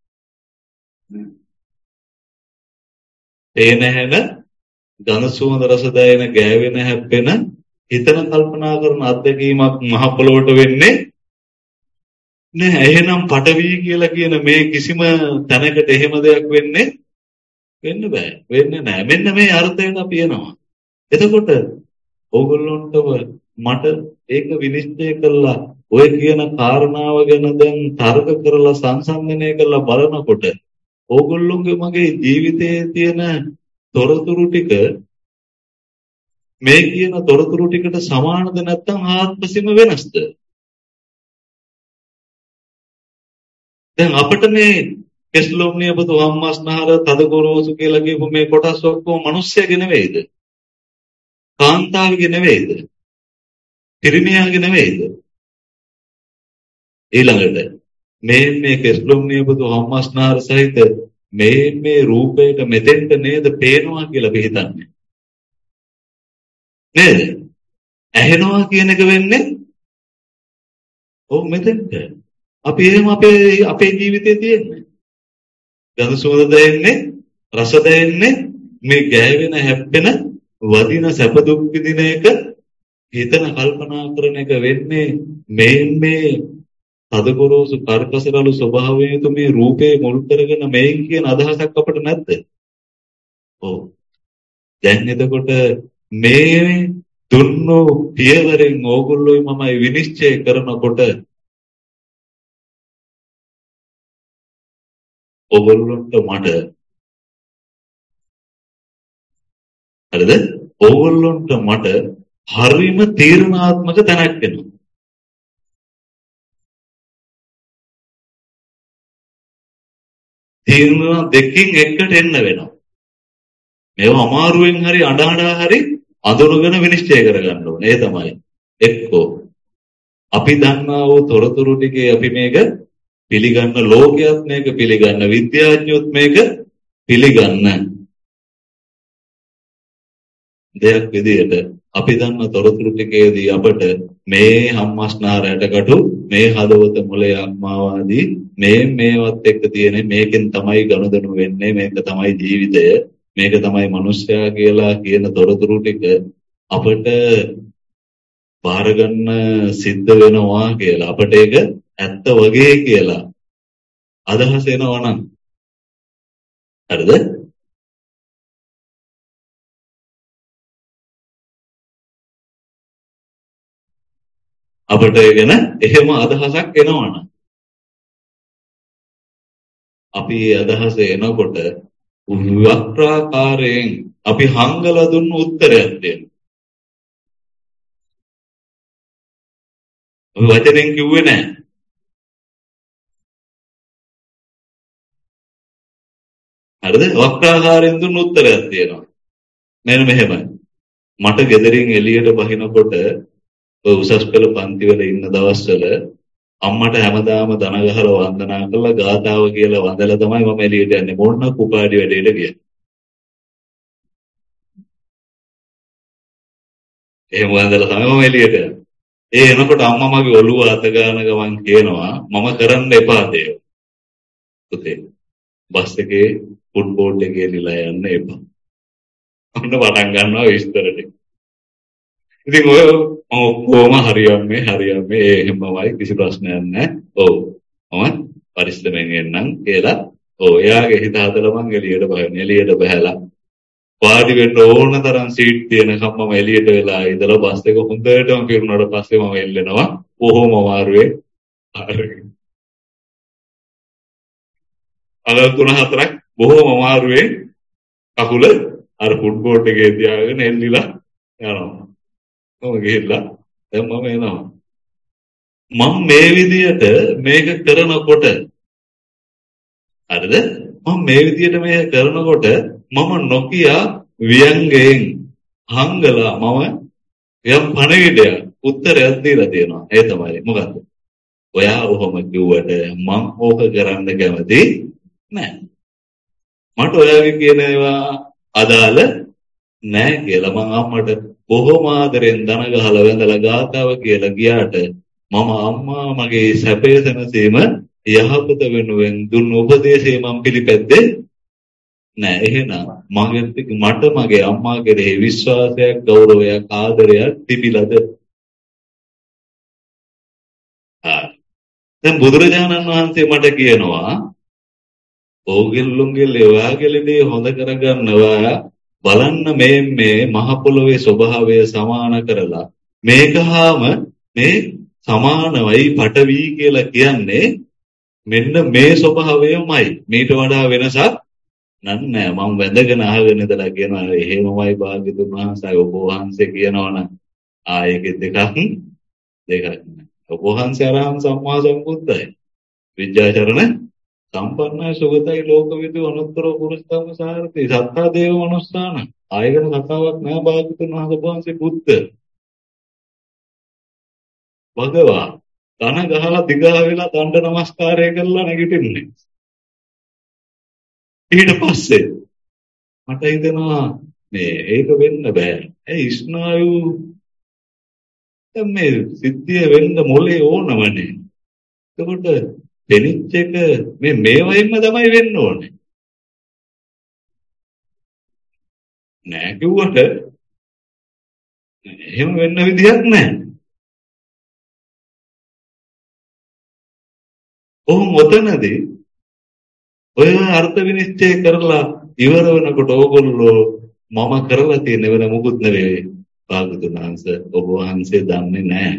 පේන හැන ගඳ සුවඳ රස දැනෙන ගෑවෙන හැප්පෙන හිතන කල්පනා කරන අත්දැකීමක් මහ පොළොවට වෙන්නේ නෑ. එහෙනම් පටවි කියලා කියන මේ කිසිම තැනකට එහෙම දෙයක් වෙන්න බෑ. වෙන්නේ නෑ. මෙන්න මේ අර්ථයට අපි එනවා. එතකොට ඕගොල්ලන්ටම මට ඒක විනිශ්චය කළා ඔය කියන කාරණාව ගැන දැන් තර්ක කරලා සංසන්දනය කරලා බලනකොට ඕගොල්ලෝගේ මගේ ජීවිතයේ තියෙන තොරතුරු ටික මේ කියන තොරතුරු ටිකට සමානද නැත්නම් ආත්මසිම වෙනස්ද? දැන් අපිට මේ කෙස්ලොම්නිය බුදුහාමස්නහර තදගොරෝසු කියලා කියපු මේ කොටස් ඔක්කොම මිනිස්සයගේ නෙවෙයිද? කාන්තාවගේ නෙවෙයිද? පිරිමියාගේ නෙවෙයිද? ඊළඟට මේ කෙස්ලොම්නිය බුදුහාමස්නහර සහිත මේ රූපයට මෙතෙන්ට නේද පේනවා කියලා අපි හිතන්නේ. නේද? ඇහෙනවා කියන එක වෙන්නේ ඔව් මෙතෙන්ට. අපි එහෙම අපේ ජීවිතේ තියෙන්නේ. ගඳ සුවඳ දැනෙන්නේ, රස දැනෙන්නේ, මේ ගෑවෙන හැප්පෙන වදින සැප දුක් විඳින එක හිතන කල්පනා කරන එක වෙන්නේ මේ තදගොරෝසු කර්කසරළු ස්වභාවයෙන් මේ රූපේ මුල් කරගෙන මේ කියන අදහසක් අපිට නැද්ද? ඔව්. දැන් එතකොට මේ දුන්නු පියවරෙන් ඕගොල්ලෝයි මමයි විනිශ්චය කරනකොට ඕගොල්ලන්ට මට හරිද? ඕගොල්ලන්ට මට හරිම තීරණාත්මක තැනක් එනවා. තීරණ දෙකකින් එකට එන්න වෙනවා. මේව අමාරුවෙන් හරි අඬා හරි අඳුරගෙන විනිශ්චය කරගන්න ඕනේ. ඒ තමයි. එක්කෝ අපි දන්නා වූ තොරතුරු ටිකේ අපි මේක පිළිගන්න ලෝකයක් මේක පිළිගන්න විද්‍යාඥයොත් මේක පිළිගන්න දෙයක් විදිහට අපි දන්න තොරතුරු ටිකේදී අපට මේ හම්මස්නාර ඇටකටු මේ හදවත මොලේ අම්මාවාදී මේවත් එක්ක තියෙන මේකෙන් තමයි ගනුදෙනු වෙන්නේ මේක තමයි ජීවිතය මේක තමයි මිනිස්සයා කියලා කියන තොරතුරු ටික අපිට බාර ගන්න සිද්ධ වෙනවා කියලා අපිට ඒක ඇත්ත වගේ කියලා අදහස එනවා නම් හරිද? අපිට ඒ ගැන එහෙම අදහසක් එනවා නම් අපි ඒ අදහස එනකොට වක්‍රාකාරයෙන් අපි හංගලා දුන්න උත්තරයක් දෙන්න. ඔය වචනෙන් කිව්වේ නැහැ. හරිද? වක්‍රාකාරයෙන් දුන්න උත්තරයක් තියෙනවා. මෙන්න මෙහෙමයි. මට ගෙදරින් එළියට බහිනකොට ඔය උසස් පෙළ පන්ති වල ඉන්න දවස්වල අම්මට හැමදාම දන ගහලා වන්දනා කරලා ගාතාව කියලා වඳලා තමයි මම එළියට යන්නේ. මොන්න කුපාඩි වැඩේට ගියා. එහෙම වන්දලා තමයි මම එළියට යන්නේ. ඒ එනකොට අම්මා මගේ ඔළුව අත ගන්න ගමන් කියනවා මම කරන්න එපා දේව. පුතේ බස් එකේ ෆුට්බෝල් එකේ ලිලා යන්න එපා. ඔන්න පටන් ගන්නවා විස්තර ටික. ඉතින් ඔය කොහොම හරියන්නේ එහෙමමයි කිසි ප්‍රශ්නයක් නැහැ. ඔව්. මම පරිස්සමෙන් එන්නම් කියලා. ඔව් එයාගේ හිත හදලා මං එළියට බහින්න. එළියට බහැලා වාඩි වෙන්න ඕන තරම් සීට් තියෙනකම් මම එළියට වෙලා ඉඳලා බස් එක හොඳටම පිරුණාට පස්සේ මම එල්ලෙනවා. කොහොම අමාරුවේ අරගෙන. අර 3-4ක් බොහොම අමාරුවේ කකුල අර ෆුට්බෝල් එකේ තියාගෙන එල්ලිලා යනවා. මම ගිහිල්ලා දැන් මම එනවා. මම මේ විදියට මේක කරනකොට හරිද? මම මේ විදියට මේක කරනකොට මම නොකිය ව්‍යංගයෙන් හංගලා මම යම් පණවිඩයක් උත්තරයක් දීලා තියෙනවා. ඒ තමයි මොකද්ද? ඔයා ඔහොම කිව්වට මම ඕක කරන්න කැමති නෑ. මට ඔයාගේ කියන ඒවා අදාළ නෑ කියලා මම අම්මට බොහොම ආදරෙන් දන ගහලා වැඳලා ගාතාව කියලා ගියාට මම අම්මා මගේ සැපේ සැනසීම යහපත වෙනුවෙන් දුන්න උපදේශය මම පිළිපැද්දේ නෑ. එහෙනම් මට මගේ අම්මා කෙරෙහි විශ්වාසයක්, ගෞරවයක්, ආදරයක් තිබිලාද? දැන් බුදුරජාණන් වහන්සේ මට කියනවා ඕගොල්ලෝගේ ඔයාගේ හොඳ කරගන්නවා බලන්න මේ මහ පොළොවේ ස්වභාවය සමාන කරලා මේකහාම මේ සමානවයි පටවි කියලා කියන්නේ මෙන්න මේ ස්වභාවයමයි. මීට වඩා වෙනසක් නෑ. මම වැඳගෙන අහගෙන ඉඳලා කියනවා එහෙමමයි භාග්‍යතුන් වහන්සේ ඔබ වහන්සේ කියනවනම් ආයෙක දෙකක් නෑ. ඔබ වහන්සේ අරහං සම්මා සම්බුද්දයි. විද්‍යාචරණ සම්පන්නයි සුගතයි ලෝකවිදු අනුත්තර පුරුෂතම සාරති සත්තා දේව මනුස්සාන. ආයෙකන කතාවක් නෑ භාග්‍යතුන් වහන්සේ බුද්ධ භගවා ධන ගහලා දිගා වෙලා දණ්ඩ නමස්කාරය කරලා නැගිටින්නේ. ඊට පස්සේ මට හිතෙනවා මේ ඒක වෙන්න බෑ. ඒ ස්නායු මේ සිද්ධිය වෙන්න මොලේ ඕනමනේ. එතකොට දෙනිච් එක මේ වයින්ම තමයි වෙන්න ඕනේ. නෑ කිව්වට එහෙම වෙන්න විදිහක් නෑ. කොහොම ඔතනදී ඔය අර්ථ විනිශ්චය කරලා ඉවර වෙනකොට ඕගොල්ලෝ මම කරලා තියෙන වෙන මොකුත් නෙවෙයි. භාගතුන් වහන්සේ ඔබ වහන්සේ දන්නේ නැහැ.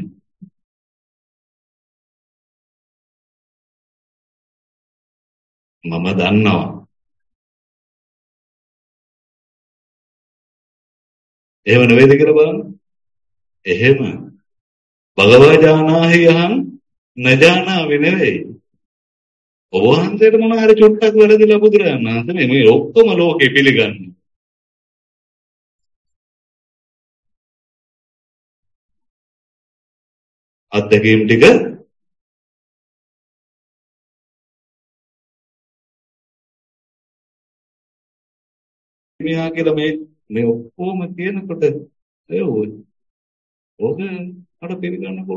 මම දන්නවා. එහෙම නෙවෙයිද කියලා බලන්න. එහෙම භගවා ජානාහි අහං නජානාමි නෙවෙයි. ඔබ වහන්සේට මොන හරි චුට්ටක් වැරදිලා බුදුරජාණන් වහන්සේ මේ ඔක්කොම ලෝකෙ පිළිගන්නේ. අත්දැකීම් ටික මෙයා කියලා මේ ඔක්කොම කියනකොට ඒ ඕක අර පිළිගන්න